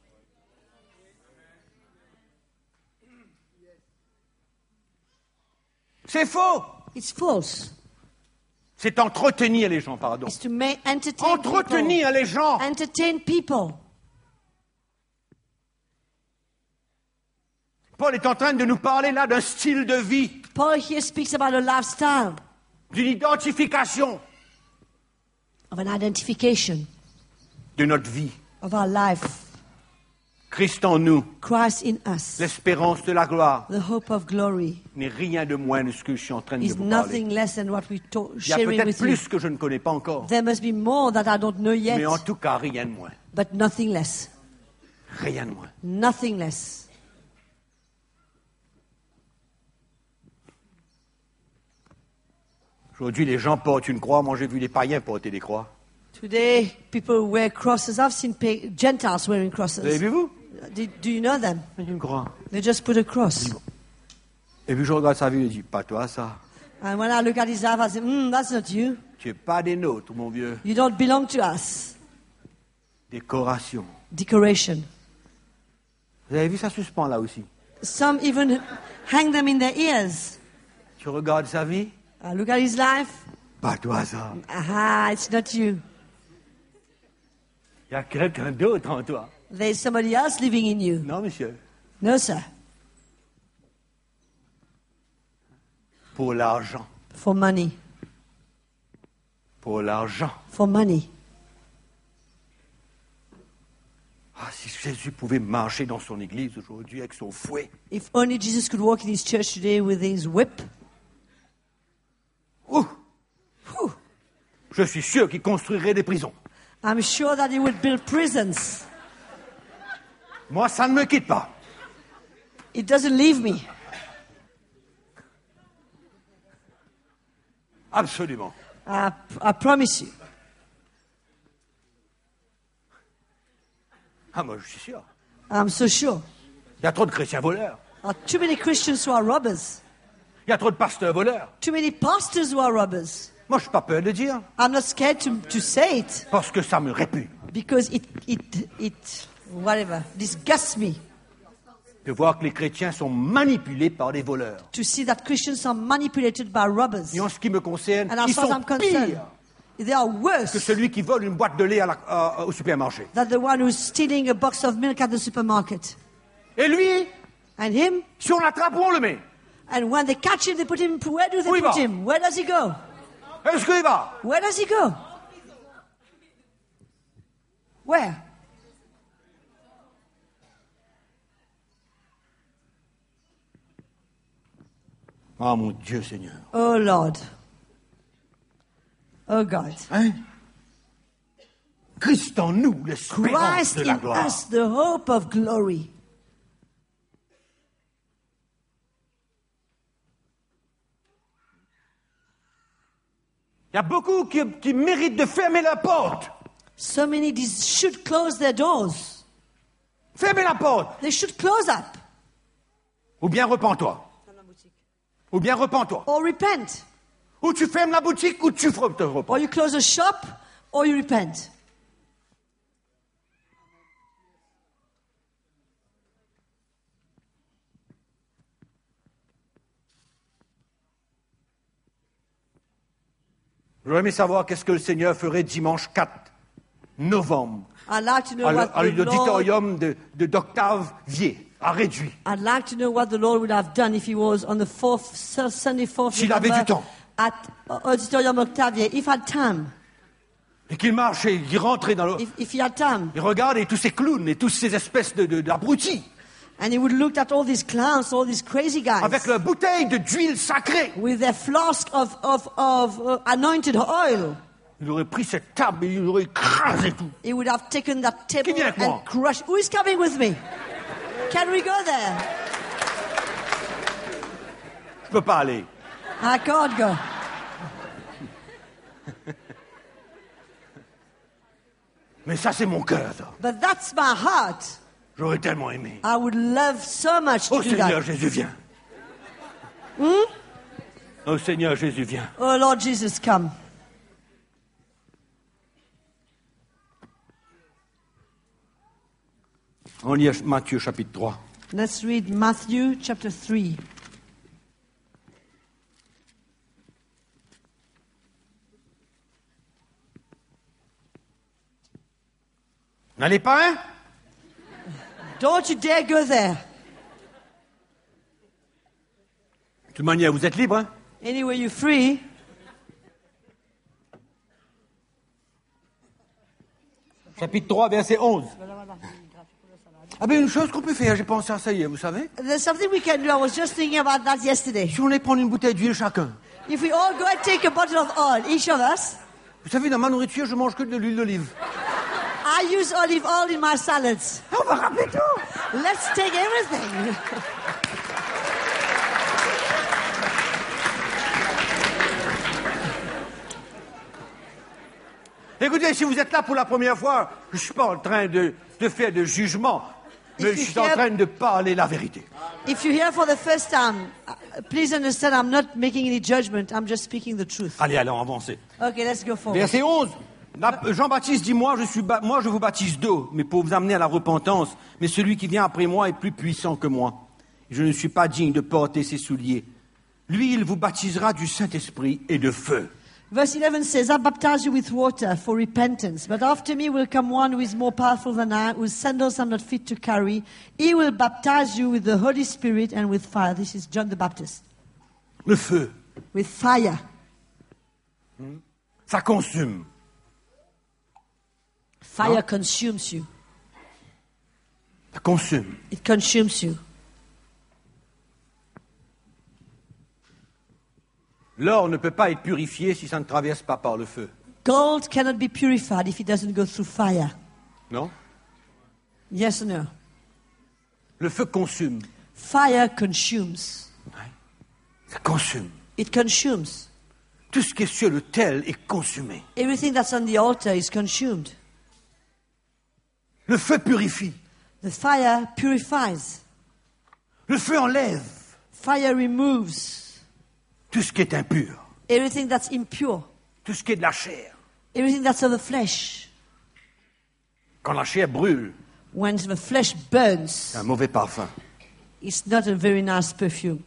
C'est faux. It's false. C'est entretenir les gens, pardon. It's to make entertain people. Entretenir les gens. Entertain people. Paul est en train de nous parler là d'un style de vie, Paul here speaks about a lifestyle d'une identification of an identification de notre vie. of our life. Christ en nous, Christ in us, l'espérance de la gloire, the hope of glory, n'est rien de moins de ce que je suis en train de is vous parler. nothing less than what we talk, Il y a sharing peut-être with you. plus que je ne connais pas encore, There must be more that I don't know yet, mais en tout cas, rien de moins. but nothing less. Rien de moins. Nothing less. Aujourd'hui, les gens portent une croix. Moi, j'ai vu les païens porter des croix. Today, people wear crosses. I've seen pa- Gentiles wearing Vous avez crosses. vu, vous? Do, do you know them? Une croix. They just put a cross. Et puis je regarde sa vie et je dis, pas toi ça. And when I look at his life, I say, mm, that's not you. Tu n'es pas des nôtres, mon vieux. You don't belong to us. Décoration. Decoration. Vous avez vu, ça suspend là aussi. Some even hang them in their ears. Tu regardes sa vie, I look at his life. pas toi ça. Aha, it's not you. Il y a quelqu'un d'autre en toi. There's somebody else living in you. Non, monsieur. No, sir. Pour l'argent. For money. Pour l'argent. For money. Ah, si Jésus pouvait marcher dans son église aujourd'hui avec son fouet. If only Jesus could walk in his church today with his whip. Ouh, Whew. je suis sûr qu'il construirait des prisons. I'm sure that he would build prisons. Moi, ça ne me quitte pas. It doesn't leave me. Absolument. I, I promise you. Ah, moi, je suis sûr. I'm so sure. Il y a trop de chrétiens voleurs. There are too many Christians who are robbers. Il y a trop de pasteurs voleurs. Too many pastors who are robbers. Moi, je n'ai pas peur de dire, I'm not scared to, to say it parce que ça me répugne because it, it, it, whatever, disgusts me de voir que les chrétiens sont manipulés par des voleurs. to see that Christians are manipulated by robbers. Et en ce qui me concerne, And as ils far as sont I'm concerned, pires they are que worse celui qui vole une boîte de lait à la- à- au supermarché. than the one who's stealing a box of milk at the supermarket. Et lui, And him, si on l'attrape, on le met. and when they catch him, they put him, where do they Où il put va? him? Where does he go? Est-ce qu'il va? Where does he go? Where? Ah, mon Dieu Seigneur. Oh Lord. Oh God. Hein? Christ en nous, l'espérance Christ de la in gloire. us, the hope of glory. Il y a beaucoup qui, qui méritent de fermer la porte. So many these should close their doors. Fermez la porte. They should close up Ou bien repens-toi. Ou bien repens-toi. or repent. Ou tu fermes la boutique ou tu te repens. Or you close a shop or you repent. J'aurais aimé savoir qu'est-ce que le Seigneur ferait dimanche quatre novembre I'd like to know à what l- à the Lord, l'auditorium de, de d'Octave Vier, à Réduit. I'd like to know what the Lord would have done if he was on the fourth Su- Sunday, fourth S'il avait November du temps. at Auditorium Octavia. If he had time, Et qu'il marche et qu'il rentrait dans le... if, if he had time, Il regarde et tous ces clowns et toutes ces espèces de, de, d'abrutis and he would look at all these clowns, all these crazy guys, avec leur bouteille de d'huile sacrée. with their flask of, of, of uh, anointed oil. Il aurait pris cette table et il aurait écrasé tout. He would have taken that table Qui vient avec moi? and crushed. Who is coming with me? Can we go there? Je peux pas aller. I can't go. Mais ça, c'est mon cœur. ça. But that's my heart. J'aurais tellement aimé. I would love so much to Oh do Seigneur that. Jésus, viens. Oh Seigneur Jésus, viens. Oh Lord Jesus, come. On lit Matthieu chapitre trois. Let's read Matthew chapter three. N'allez pas, hein? Don't you dare go there. De toute manière, vous êtes libre, hein? Anyway, you're free. Chapitre trois, verset onze. Ah ben une chose qu'on peut faire, j'ai pensé à ça hier, vous savez? There's something we can do. I was just thinking about that yesterday. Si on allait prendre une bouteille d'huile chacun. If we all go and take a bottle of oil, each of us. Vous savez, dans ma nourriture, je mange que de l'huile d'olive. I use olive oil in my salads. On va rappeler tout. Let's take everything. Écoutez, si vous êtes là pour la première fois, je ne suis pas en train de, de faire de jugement, mais je suis en train de parler la vérité. If you're here for the first time, uh, please understand I'm not making any judgment. I'm just speaking the truth. Allez, allons, avancez. Okay, let's go forward. Verset onze. La- Jean-Baptiste dit, moi je, suis ba- moi, je vous baptise d'eau, mais pour vous amener à la repentance. Mais celui qui vient après moi est plus puissant que moi. Je ne suis pas digne de porter ses souliers. Lui, il vous baptisera du Saint-Esprit et de feu. Verse eleven says, I baptize you with water for repentance, but after me will come one who is more powerful than I, whose sandals I'm not fit to carry. He will baptize you with the Holy Spirit and with fire. This is John the Baptist. Le feu, With fire. ça consume. Fire No? consumes you. Ça consume. It consumes you. L'or ne peut pas être purifié si ça ne traverse pas par le feu. Gold cannot be purified if it doesn't go through fire. Non? Yes or no? Le feu consume. Fire consumes. Ça consume. It consumes. Tout ce qui est sur l'autel est consumé. Everything that's on the altar is consumed. Le feu purifie. The fire purifies. Le feu enlève Fire removes tout ce qui est impur. everything that's impure, Tout ce qui est de la chair. everything that's of the flesh. Quand la chair brûle, When the flesh burns, c'est un mauvais parfum. it's not a very nice perfume.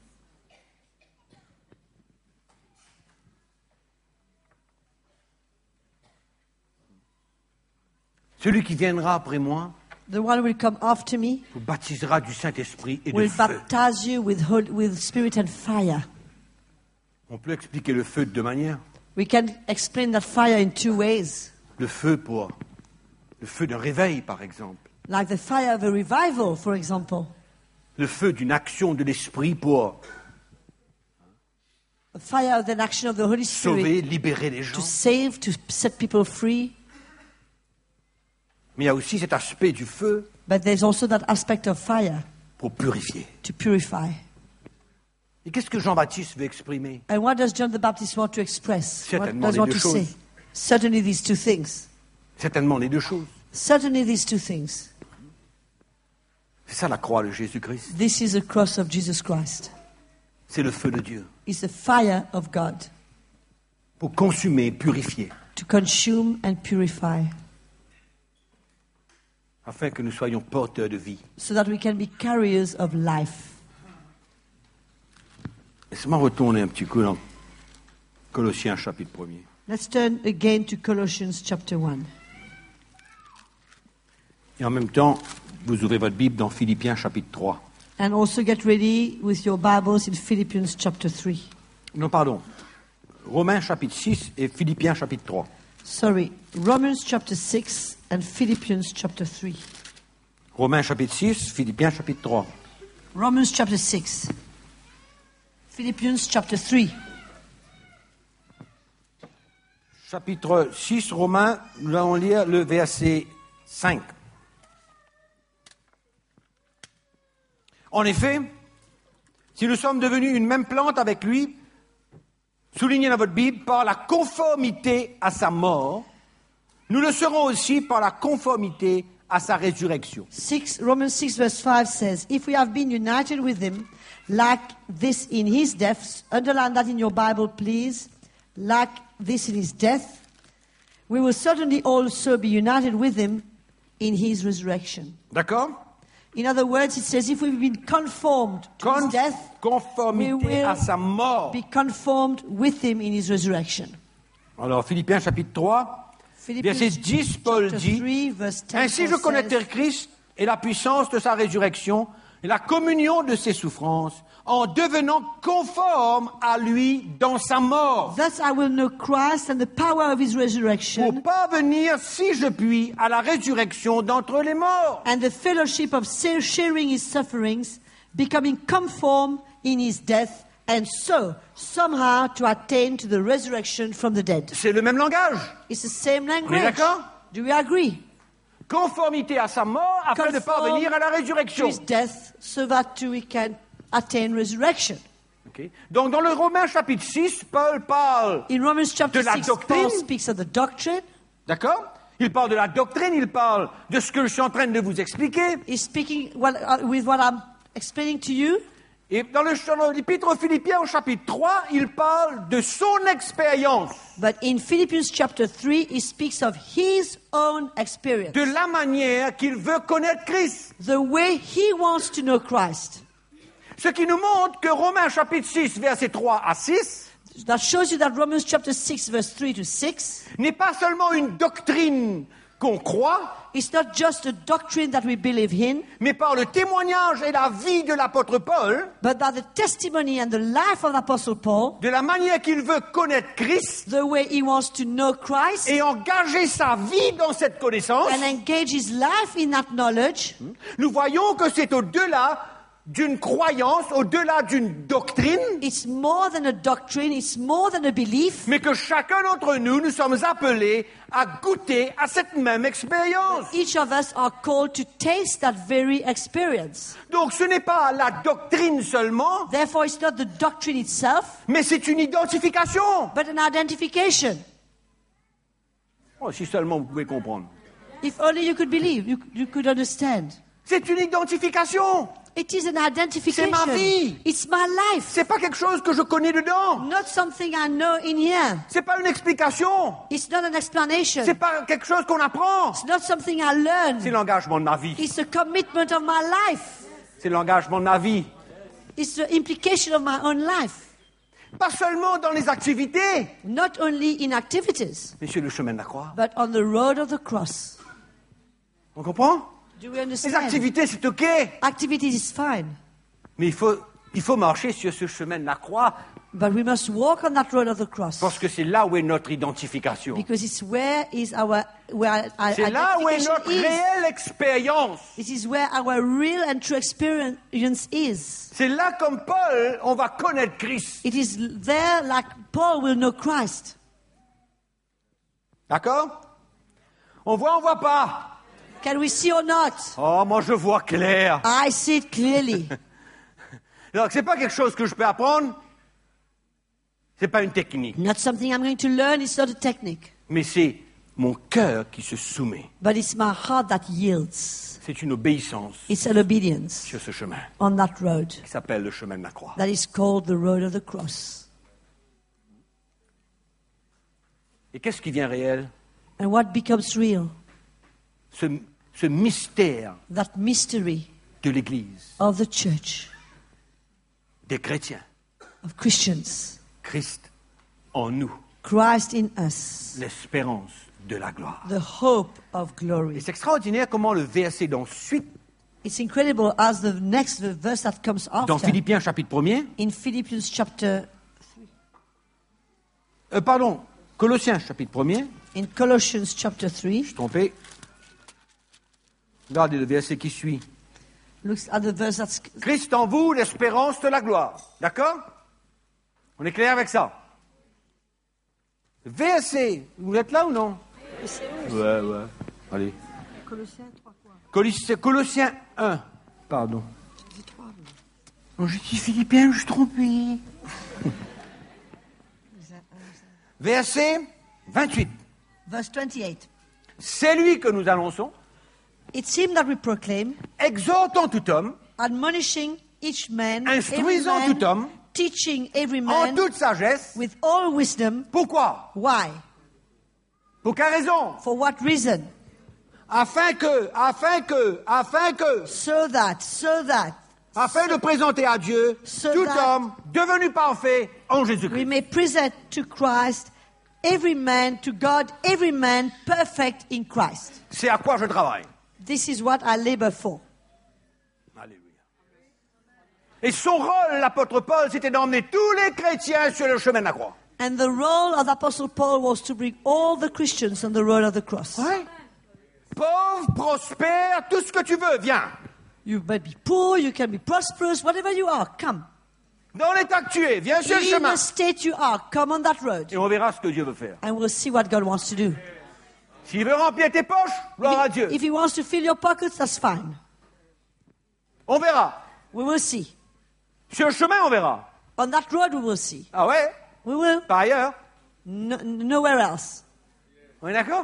Celui qui viendra après moi The one who will come after me vous baptisera du Saint-Esprit et de will feu. baptize you with, hol- with spirit and fire. On peut expliquer le feu de deux manières. We can explain that fire in two ways. Le feu pour le feu d'un réveil, par exemple. Like the fire of a revival, for example. Le feu d'une action de l'esprit pour The fire of the action of the Holy sauver, Spirit libérer les to gens. save, to set people free. Mais il y a aussi cet aspect du feu But there's also that aspect of fire pour purifier. to purify. Et qu'est-ce que Jean-Baptiste veut exprimer? And what does John the Baptist want to express? What Certainement does he les want deux to choses. say? Certainly these two things. Certainement les deux choses. Certainly these two things. C'est ça la croix de Jésus-Christ. This is the cross of Jesus Christ. C'est le feu de Dieu. It's the fire of God Pour consumer, purifier. to consume and purify Afin que nous soyons porteurs de vie. so that we can be carriers of life. Laisse-moi retourner un petit coup dans Colossiens chapitre premier. Let's turn again to Colossians chapter one. Et en même temps, vous ouvrez votre Bible dans Philippiens chapitre trois. And also get ready with your Bibles in Philippians chapter three. Non, pardon. Romains chapitre six et Philippiens chapitre trois. Sorry, Romans chapter six and Philippians chapter three. Romains chapitre six, Philippiens chapitre trois. Romans chapter six. Philippians chapter three. Chapitre six, Romains, nous allons lire le verset cinq. En effet, si nous sommes devenus une même plante avec lui, soulignez dans votre Bible, par la conformité à sa mort, nous le serons aussi par la conformité à sa résurrection. Six, Romans six verse five says, if we have been united with him, like this in his death, underline that in your Bible please, like this in his death, we will certainly also be united with him in his resurrection. D'accord? In other words, it says if we've been conformed to his Con- death, we conformité will à sa mort. be conformed with him in his resurrection. Alors, Philippiens chapitre trois, verset dix, Paul chapter dit, three, verse ten, ainsi je Paul connaîtrai says, Christ et la puissance de sa résurrection et la communion de ses souffrances en devenant conforme à lui dans sa mort. thus I will know Christ and the power of his Pour resurrection parvenir, si je puis, à la résurrection d'entre les morts. and the fellowship of sa- sharing his sufferings, becoming conformed in his death, and so somehow to attain to the resurrection from the dead. C'est le même langage. It's the same On est language. d'accord? Do we agree? Conformité à sa mort afin de Conform parvenir à la to résurrection. his death, so that too we can attain resurrection. Ok. Donc, dans le Romains chapitre six, Paul parle, In Romans chapter De la six, doctrine. Paul speaks of the doctrine. d'accord? Il parle de la doctrine, il parle de ce que je suis en train de vous expliquer. He's speaking what, uh, with what I'm explaining to you. Et dans le- dans l'épître aux Philippiens au chapitre trois, il parle de son expérience, But in Philippians chapter three, he speaks of his own experience. de la manière qu'il veut connaître Christ. The way he wants to know Christ. Ce qui nous montre que Romains chapitre six, versets trois à six, that shows you that Romans chapter six, verse three to six, n'est pas seulement une doctrine qu'on croit, it's not just a doctrine that we believe in, mais par le témoignage et la vie de l'apôtre Paul, but that the testimony and the life of the Apostle Paul, de la manière qu'il veut connaître Christ the way he wants to know Christ et engager sa vie dans cette connaissance, and engage his life in that knowledge, nous voyons que c'est au-delà d'une croyance, au-delà d'une doctrine, it's more than a doctrine, it's more than a belief. mais que chacun d'entre nous, nous sommes appelés à goûter à cette même expérience. Each of us are called to taste that very experience. Donc ce n'est pas la doctrine seulement, Therefore, it's not the doctrine itself, mais c'est une identification. but an identification. Oh, si seulement vous pouvez comprendre. If only you could believe, you, you could understand. C'est une identification. It is an identification. C'est ma vie. It's my life. C'est pas quelque chose que je connais dedans. Not something I know in here. C'est pas une explication. It's not an explanation. C'est pas quelque chose qu'on apprend. It's not something I C'est learn. l'engagement de ma vie. It's the commitment of my life. C'est l'engagement de ma vie. It's the implication of my own life. Pas seulement dans les activités, Not only in activities, mais sur le chemin de la croix. but on the road of the cross. On comprend? Do we Les understand? activités, c'est OK. Activities is fine, Mais il faut, il faut marcher sur ce chemin de la croix but we must walk on that road of the cross parce que c'est là où est notre identification. because it's where is our where our C'est là où est identification notre is. réelle expérience. It is where our real and true experience is. C'est là, comme Paul, on va connaître Christ. It is there, like Paul will know Christ. D'accord? On voit, on voit pas. Can we see or not? Oh, moi je vois clair. I see it clearly. Donc c'est pas quelque chose que je peux apprendre. C'est pas une technique, Not something I'm going to learn. It's not a technique, mais c'est mon cœur qui se soumet. but it's my heart that yields. C'est une obéissance It's an obedience sur ce chemin on that road qui s'appelle le chemin de la croix. that is called the road of the cross. Et qu'est-ce qui vient réel? And what becomes real? Ce, ce mystère That mystery de l'Église, of the church, des chrétiens, of Christians, Christ en nous, Christ in us, l'espérance de la gloire. the hope of Et glory. c'est extraordinaire comment le verset d'ensuite, It's incredible as the next verse that comes dans after, Philippiens chapitre premier, in Philippians chapter, euh, pardon, Colossiens chapitre premier, in Colossians chapter three, je suis trompé. Regardez le verset qui suit. looks at the verse that's Christ en vous, l'espérance de la gloire. D'accord? On est clair avec ça? Verset, vous êtes là ou non? Ouais, ouais. Allez. Colossiens, Colossiens un. Pardon. Non, j'ai dit Philippiens, je suis trompé. Verset vingt-huit. verse twenty-eight. C'est lui que nous annonçons, It's him that we proclaim, exhortant tout homme, admonishing each man, every instruisant man, tout homme, teaching every en man toute sagesse. with all wisdom. Pourquoi? Why? Pour quelle raison? For what reason? Afin que, afin que, afin que, So that, so that afin de présenter à Dieu So tout that- homme devenu parfait en we Jésus-Christ. may present to Christ every man, to God, every man perfect in Christ. C'est à quoi je travaille. This is what I labor for. Alléluia. Et son rôle, l'apôtre Paul, c'était d'emmener tous les chrétiens sur le chemin de la croix. And the role of the Apostle Paul was to bring all the Christians on the road of the cross. Ouais. Pauvre, prospère, tout ce que tu veux, viens. You may be poor, you can be prosperous, whatever you are, come. Dans l'état que tu es, viens sur le In chemin. the state you are, come on that road. Et on verra ce que Dieu veut faire. And we'll see what God wants to do. S'il veut remplir tes poches, gloire à Dieu. If he wants to fill your pockets, that's fine. On verra. We will see. Sur le chemin, on verra. On that road, we will see. Ah ouais? We will. Par ailleurs. No, nowhere else. On est d'accord?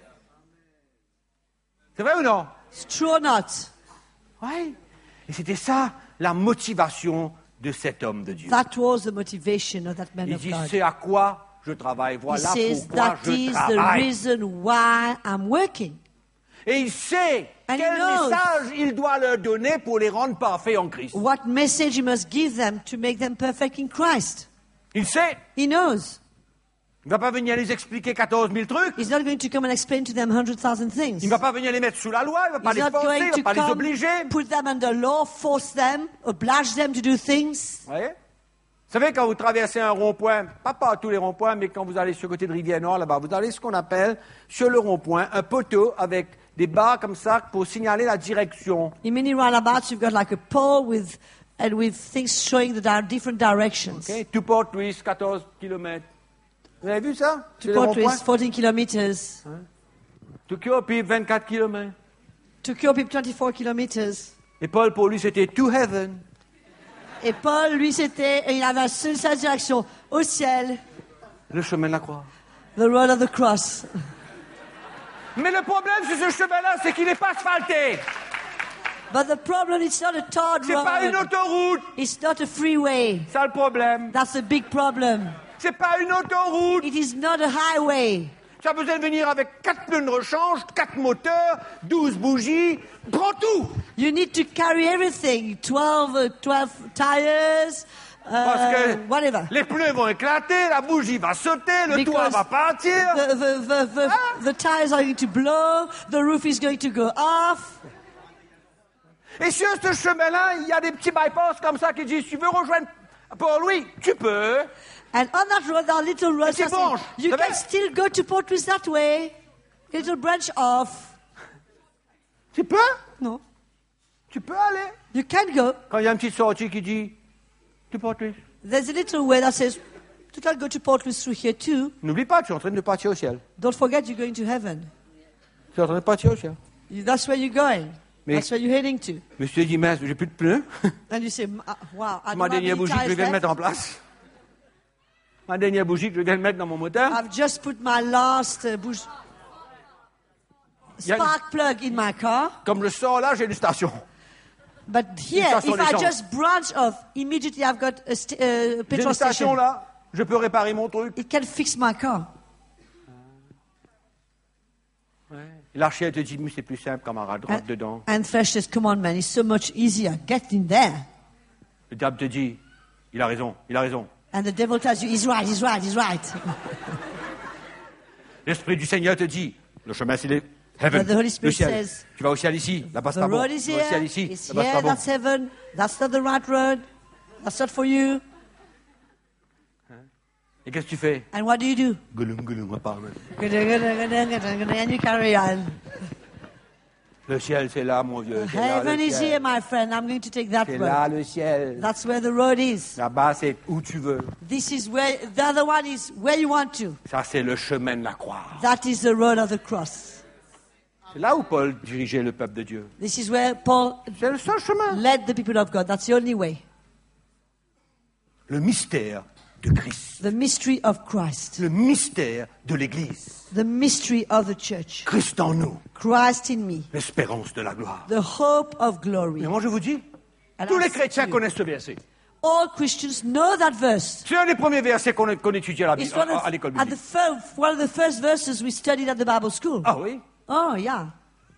C'est vrai ou non? It's true or not? Ouais. Et c'était ça, la motivation de cet homme de Dieu. That was the motivation of that man Il of dit, God. c'est à quoi je travaille. He Voilà says pourquoi that je is the travaille. reason why I'm working. Et il sait And he quel knows. message il doit leur donner pour les rendre parfaits en Christ. What message he must give them to make them perfect in Christ. Il sait. He knows. Il ne va pas venir les expliquer quatorze mille trucs. He's not going to come and explain to them one hundred thousand things. Il ne va pas venir les mettre sous la loi. Il ne va pas He's les not forcer. going Il ne to va pas les come, obliger. put them under law, force them, oblige them to do things. Vous voyez? Vous savez, quand vous traversez un rond-point, pas pas tous les ronds-points, mais quand vous allez sur le côté de Rivière-Nord, là-bas, vous avez ce qu'on appelle, sur le rond-point, un poteau avec des barres comme ça pour signaler la direction. In many roundabouts, you've got like a pole with, and with things showing the di- different directions. Okay? To Port Louis, quatorze kilomètres. Vous avez vu ça? To Sur les Port ronds-points? Louis, fourteen kilometers. To Kyopi, vingt-quatre kilomètres. To Kyopip, twenty-four kilometers. Et Paul, pour lui, c'était to heaven. Et Paul, lui, c'était, il avait une seule, seule direction, au ciel, Le chemin de la croix. the road of the cross. Mais le problème sur ce chemin-là, c'est qu'il n'est pas asphalté. But the problem, it's not a tarred C'est pas une road. autoroute. It's not a freeway. C'est ça le problème. That's a big problem. C'est pas une autoroute. It is not a highway. Tu as besoin de venir avec quatre pneus de rechange, quatre moteurs, douze bougies. Prends tout. You need to carry everything. twelve, uh, twelve tires, Parce uh, que whatever. les pneus vont éclater, la bougie va sauter, le toit Because va partir. The, the, the, the, the tires are going to blow. The roof is going to go off. Et sur ce chemin-là, il y a des petits bypass comme ça qui disent, si tu veux rejoindre Port-Louis, tu peux. And on that road, there are little roads. Petit that say, branche. you Vous can savez? still go to Port Louis that way. Little branch off. Tu peux. No. Tu peux aller. You can go. Quand il y a une petite sortie qui dit, tu Port-Louis. There's a little way that says, you can go to Port Louis through here too. N'oublie pas, tu es en train de partir au ciel. Don't forget you're going to heaven. Tu es en train de partir au ciel. You- That's where you're going. Mais- That's where you're heading to. Monsieur dit, mince, j'ai plus de pneus. And you say, "Ah, wow, I Ma don't have dernière any bougie que je tires viens de left. mettre en place. Ma dernière bougie que je viens de mettre dans mon moteur. I've just put my last uh, bush Yeah. spark plug in my car. Comme je sors là, j'ai une station. But here, station if I d'essence. just branch off, immediately I've got a st- uh, J'ai petrol une station station. là, je peux réparer mon truc. It can fix my car. Et l'architecte te dit, mais c'est plus simple, camarade, rentre And, dedans. and flesh says, come on, man, it's so much easier. Get in there. Le diable te dit, il a raison, il a raison. And the devil tells you, he's right, he's right, he's right. L'Esprit du Seigneur te dit, le chemin c'est le heaven, But the Holy le Spirit ciel. says, Tu vas au ciel ici, là-bas c'est The pas bon. road is Tu vas au ciel here, ici, it's là-bas c'est here, pas bon. that's heaven. That's not the right road. That's not for you. Et qu'est-ce que tu fais? And what do you do? Goulum, goulum, on parle. And you carry on. Le ciel c'est là, mon vieux. C'est là, Heaven le is here, ciel. my friend. I'm going to take that C'est road. là le ciel. That's where the road is. Là-bas c'est où tu veux. This is where, the other one is where you want to. Ça c'est le chemin de la croix. That is the road of the cross. C'est là où Paul dirigeait le peuple de Dieu. This is where Paul C'est le seul chemin. led the people of God. That's the only way. Le mystère de Christ. The mystery of Christ. Le mystère de l'Église. The mystery of the church. Christ en nous. Christ in me. L'espérance de la gloire. The hope of glory. Mais moi je vous dis, And tous I les say chrétiens to you, connaissent ce verset. all Christians know that verse. C'est un des premiers versets qu'on qu'on étudie à la It's Bible, one à, of, à l'école at the biblique. fir- one of the first verses we studied at the Bible school. Ah oui. Oh, yeah.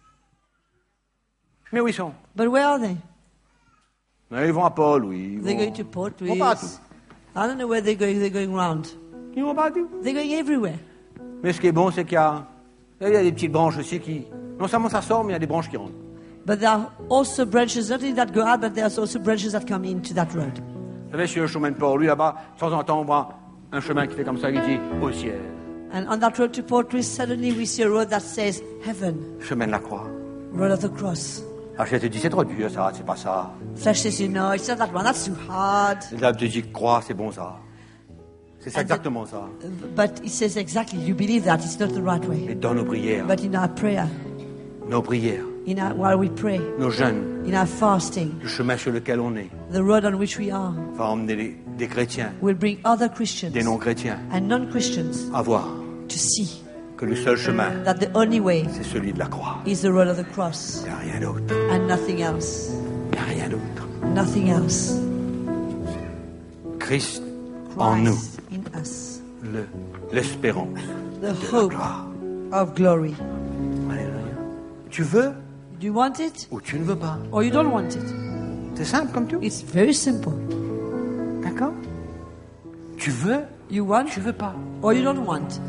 Mais où ils sont? But where are they? Ils vont à Paul, oui. Ils They're vont, going to Port ils vont Louis. partout. I don't know where they're going. They're going round. Ils vont partout. They're going everywhere. Mais ce qui est bon, c'est qu'il y a, il y a des petites branches aussi qui, non seulement ça sort, mais il y a des branches qui rentrent. But there are also branches, not only that go out, but there's also branches that come into that road. Vous savez, sur le chemin de Port, lui, là-bas, de temps en temps, on voit un chemin qui fait comme ça, qui dit au ciel. And on that road to Port Louis, suddenly we see a road that says heaven, Chemin de la croix. road of the cross. Ah, je te dis, c'est trop dur, ça, c'est pas ça. Flesh says, you know, it's not that one, that's too hard. Le diable te dit, crois, c'est bon, ça. C'est ça, And the- exactement ça. But it says exactly, you believe that, it's not the right Mais way. dans nos prières, But in our prayer, nos prières, in our, while we pray, nos jeûnes, in our fasting, le chemin sur lequel on est, the road on which we are, va emmener des, des chrétiens, will bring other Christians des non-chrétiens, and non-Christians à voir to see que le seul chemin, that the only way c'est celui de la croix. is the road of the cross Il n'y a rien d'autre. and nothing else. Il n'y a rien d'autre. Nothing else. Christ en nous, Christ in us. le- l'espérance The de la hope gloire. of glory. Alléluia. Tu veux Do you want it ou tu ne veux pas. or you don't want it? C'est simple comme tout. It's very simple. D'accord? Tu Tu veux, You want tu veux pas. or you don't want.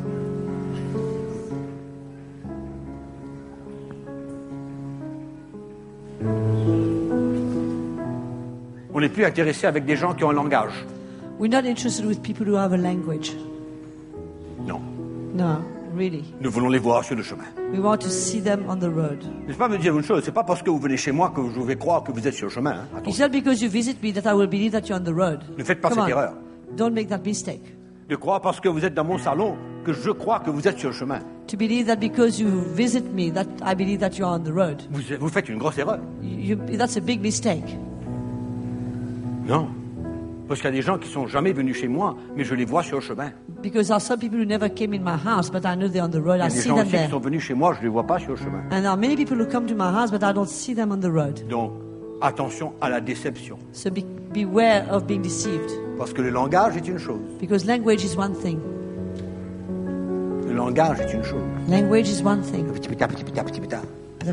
On n'est plus intéressé avec des gens qui ont un langage. We're not interested with people who have a language. Non. No, really. Nous voulons les voir sur le chemin. We want to see them on the road. Je vais pas me dire une chose, c'est pas parce que vous venez chez moi que je vais croire que vous êtes sur le chemin. Hein. It's Attention. not because you visit me that I will believe that you're on the road. Ne faites pas Come cette on. erreur. Don't make that mistake. De croire parce que vous êtes dans mon salon que je crois que vous êtes sur le chemin. To believe that because you visit me that I believe that you're on the road. Vous, vous faites une grosse erreur. You, that's a big mistake. Non. Parce qu'il y a des gens qui sont jamais venus chez moi, mais je les vois sur le chemin. Because there are some people who never came in my house, but I know they're on the road. Il y a I des see gens them aussi qui there. sont venus chez moi, je les vois pas sur le chemin. And there are many people who come to my house, but I don't see them on the road. Donc, attention à la déception. So be, beware of being deceived. Parce que le langage est une chose. Because language is one thing. Le langage est une chose. Language is one thing. Petit pita, petit pita, petit pita.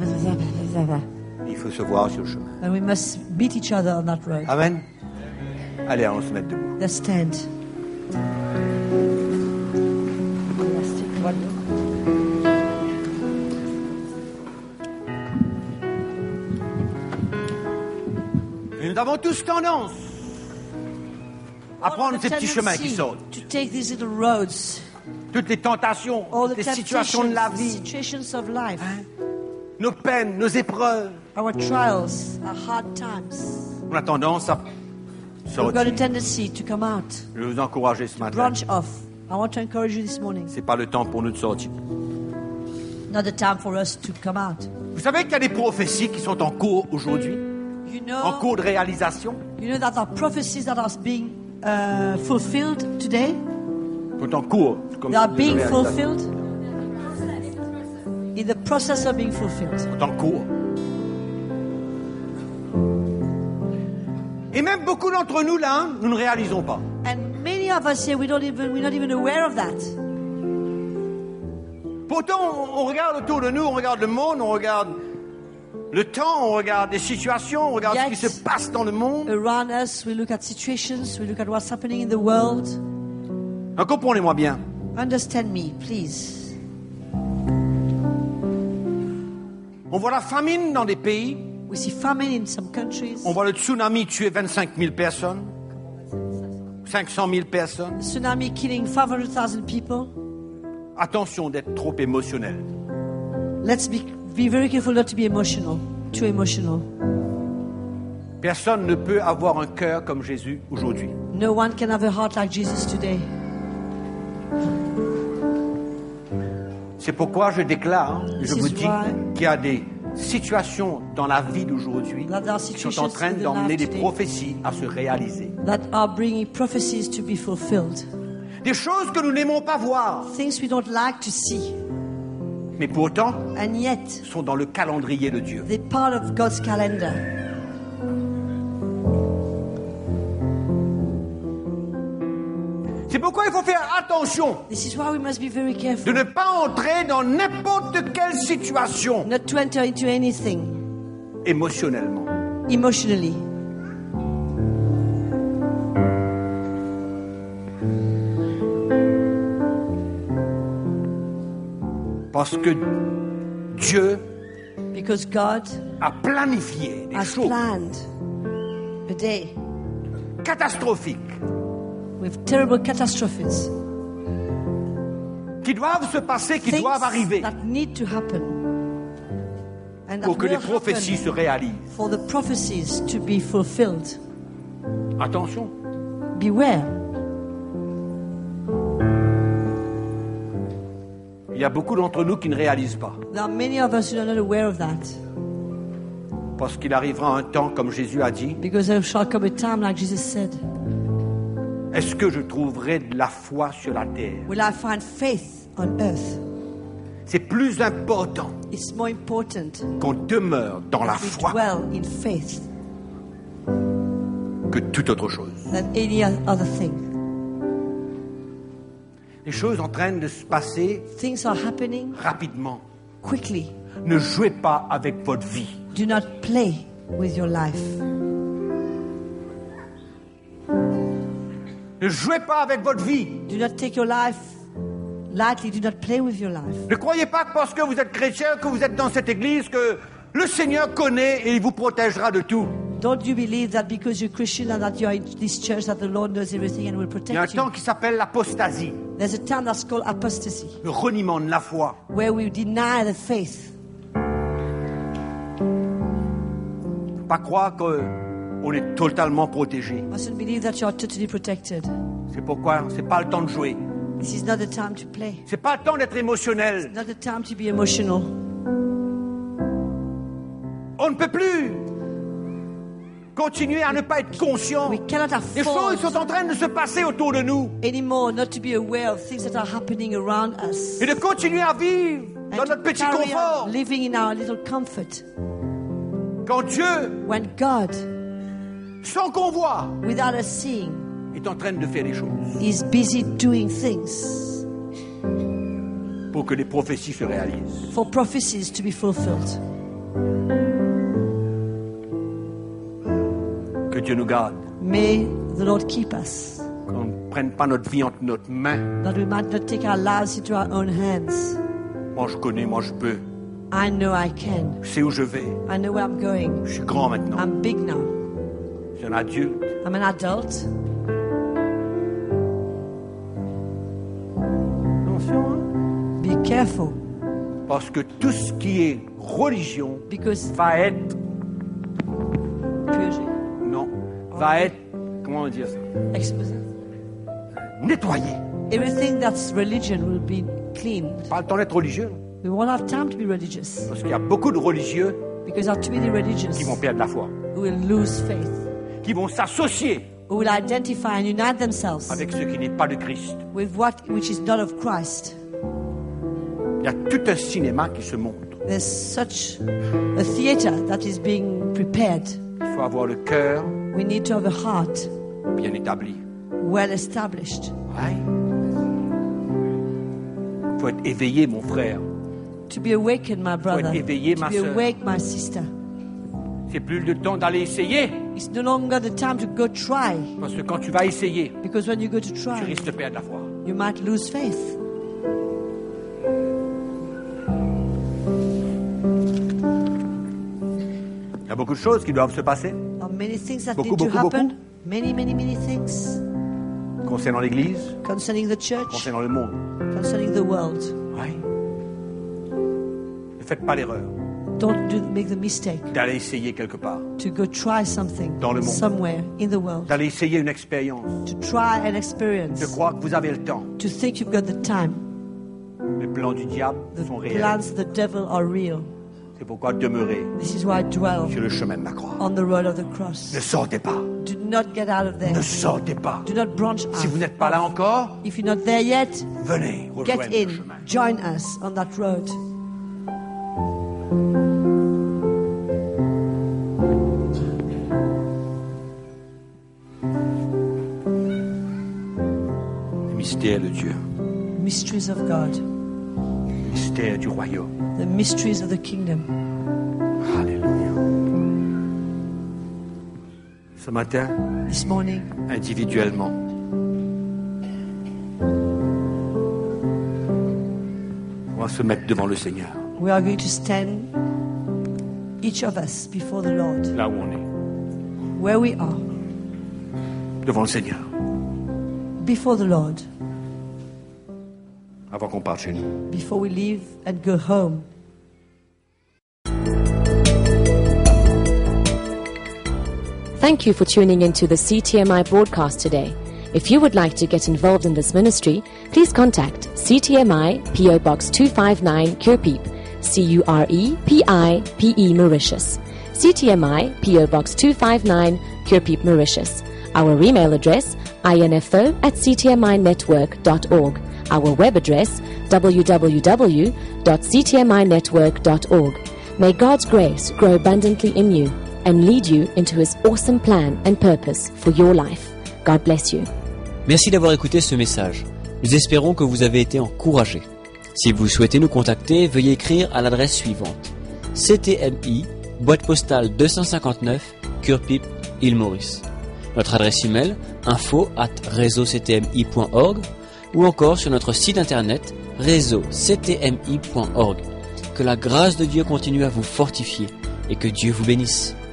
Il faut se voir sur le chemin. And we must meet each other on that road. Amen. Allez, on se met debout. Let's stand. Et nous avons tous tendance à prendre ces petits chemins qui sautent. To take these little roads, Toutes les tentations, all the les situations de la temptations, the vie, situations of life, nos peines, nos épreuves. our trials, our hard times. On a tendance à We've got a sortir. tendency to come out, Je vais vous encourager ce matin. branch off. I want to encourage you this morning. C'est pas le temps pour nous de sortir. Not the time for us to come out. Vous savez qu'il y a des prophéties qui sont en cours aujourd'hui, You en know, cours de réalisation, you know that there are prophecies that are being uh, fulfilled today. sont en cours comme They are de being réalisation. fulfilled. In the process of being fulfilled. Sont en cours. Et même beaucoup d'entre nous là, nous ne réalisons pas. And many of us here, we don't even, we're not even aware of that. Pourtant, on, on regarde autour de nous, on regarde le monde, on regarde le temps, on regarde les situations, on regarde Yes. ce qui se passe dans le monde. Around us, we look at situations, we look at what's happening in the world. Alors, comprenez-moi bien. Understand me, please. On voit la famine dans des pays. We see famine in some countries. On voit le tsunami tuer vingt-cinq mille personnes. cinq cent mille personnes. Tsunami killing five hundred thousand people. Attention d'être trop émotionnel. Let's be, be very careful not to be emotional, too emotional. Personne ne peut avoir un cœur comme Jésus aujourd'hui. No one can have a heart like Jesus today. C'est pourquoi je déclare, je This vous is dis why- qu'il y a des situations dans la vie d'aujourd'hui That there are qui sont en situations train in the d'emmener life des today prophéties à se réaliser. that are bringing prophecies to be fulfilled. Des choses que nous n'aimons pas voir, Things we don't like to see, mais pourtant and yet sont dans le calendrier de Dieu. they're part of God's calendar. C'est pourquoi il faut faire attention This is why we must be very de careful ne pas entrer dans n'importe quelle situation not to enter into anything émotionnellement. emotionally. Parce que Dieu Because God a planifié des has choses planned a day catastrophiques with terrible catastrophes. qui doivent se passer, qui Things doivent arriver that need to happen. And that pour que les will prophéties happen se réalisent. for the prophecies to be fulfilled. Attention. Beware. Il y a beaucoup d'entre nous qui ne réalisent pas. There are many of us who are not aware of that. Parce qu'il arrivera un temps, comme Jésus a dit, Because there shall come a time, like Jesus said, est-ce que je trouverai de la foi sur la terre? will I find faith on earth? C'est plus important It's more important qu'on demeure dans la that we foi dwell in faith que toute autre chose. than any other thing. Les choses en train de se passer Things are happening rapidement. quickly. Ne jouez pas avec votre vie. Do not play with your life. Ne jouez pas avec votre vie. Do not take your life lightly. Do not play with your life. Ne croyez pas que parce que vous êtes chrétien, que vous êtes dans cette église, que le Seigneur connaît et il vous protégera de tout. Don't you believe that because you're Christian and that you're in this church that the Lord knows everything and will Il y a un protect you? temps qui s'appelle l'apostasie, There's a time that's called apostasy, le reniement de la foi. where we deny the faith. Faut pas croire qu'on est totalement protégé. Mustn't believe that you are totally protected. C'est pourquoi c'est pas le temps de jouer. This is not the time to play. C'est pas le temps d'être émotionnel. Not the time to be emotional. On ne peut plus continuer à ne pas être conscient. We cannot Les choses afford sont en train de se passer autour de nous. anymore not to be aware of things that are happening around us. Et de continuer à vivre dans And notre to petit carry confort. on living in our little comfort. Quand Dieu, When God, sans qu'on voit, without us seeing, est en train de faire des choses is busy doing things pour que les prophéties se réalisent. for prophecies to be fulfilled. Que Dieu nous garde. May the Lord keep us, Qu'on ne prenne pas notre vie entre nos mains. that we might not take our lives into our own hands. Moi je connais, moi je peux. I know I can. Je sais où je vais. I know where I'm going. Je suis grand maintenant. I'm big now. Je suis un adulte. I'm an adult. Attention, hein? Be careful, Parce que tout ce qui est religion because va être, purging, non, va être, comment on dit ça, exposition. nettoyé. Everything that's religion will be cleaned. Pas le temps d'être religieux. We won't have time to be religious Parce qu'il y a beaucoup de religieux because there are too many religious qui vont perdre la foi. who will lose faith, Qui vont s'associer who will identify and unite themselves avec ce qui n'est pas de Christ. with what which is not of Christ. Il y a tout un cinéma qui se montre. There's such a theater that is being prepared. Il faut avoir le cœur We need to have a heart bien établi. well established. Ouais. Il faut être éveillé, mon frère. To be awakened, my brother. éveillé, To ma be sœur. awake, my sister. C'est plus le temps d'aller essayer. It's no longer the time to go try, Parce que quand tu vas essayer, because when you go to tu try, risques de perdre la foi. you might lose faith. Il y a beaucoup de choses qui doivent se passer There are many things that Beaucoup, need to beaucoup, happen. beaucoup. Many, many, many things concernant l'Église, concerning the church, concernant le monde. concerning the world. Ouais. Ne faites pas l'erreur Don't do, make the mistake d'aller essayer quelque part, to go try something Dans le monde. somewhere in the world. d'aller essayer une expérience, To try an experience. de croire que vous avez le temps. To think you've got the time. Les plans du diable The sont réels. plans of the devil are real. C'est pourquoi demeurez This is why I dwell sur le chemin de la croix. on the road of the cross. Ne sortez pas. Do not get out of there. Ne sortez pas. Do not branch out. Si vous n'êtes pas là encore, If you're not there yet, venez get rejoindre le in. chemin. Join us on that road. Le mystère de Dieu, Mysteries of God. le mystère du royaume. The mysteries of the kingdom. Alléluia. Ce matin, This morning, individuellement, on va se mettre devant le Seigneur, we are going to stand, each of us, before the Lord, là où on est, where we are, devant le Seigneur, before the Lord, avant qu'on parte chez nous. before we leave and go home. Thank you for tuning into the C T M I broadcast today. If you would like to get involved in this ministry, please contact C T M I P O Box two five nine Curepeep, C U R E P I P E Mauritius. C T M I P O Box two five nine Curepeep, Mauritius. Our email address info at c t m i network dot org. Our web address w w w dot c t m i network dot org. May God's grace grow abundantly in you and lead you into His awesome plan and purpose for your life. God bless you. Merci d'avoir écouté ce message. Nous espérons que vous avez été encouragés. Si vous souhaitez nous contacter, veuillez écrire à l'adresse suivante: C T M I, boîte postale deux cent cinquante-neuf, Curepeep, Île Maurice. Notre adresse email info arobase réseau c t m i point org ou encore sur notre site internet réseau c t m i point org. Que la grâce de Dieu continue à vous fortifier et que Dieu vous bénisse.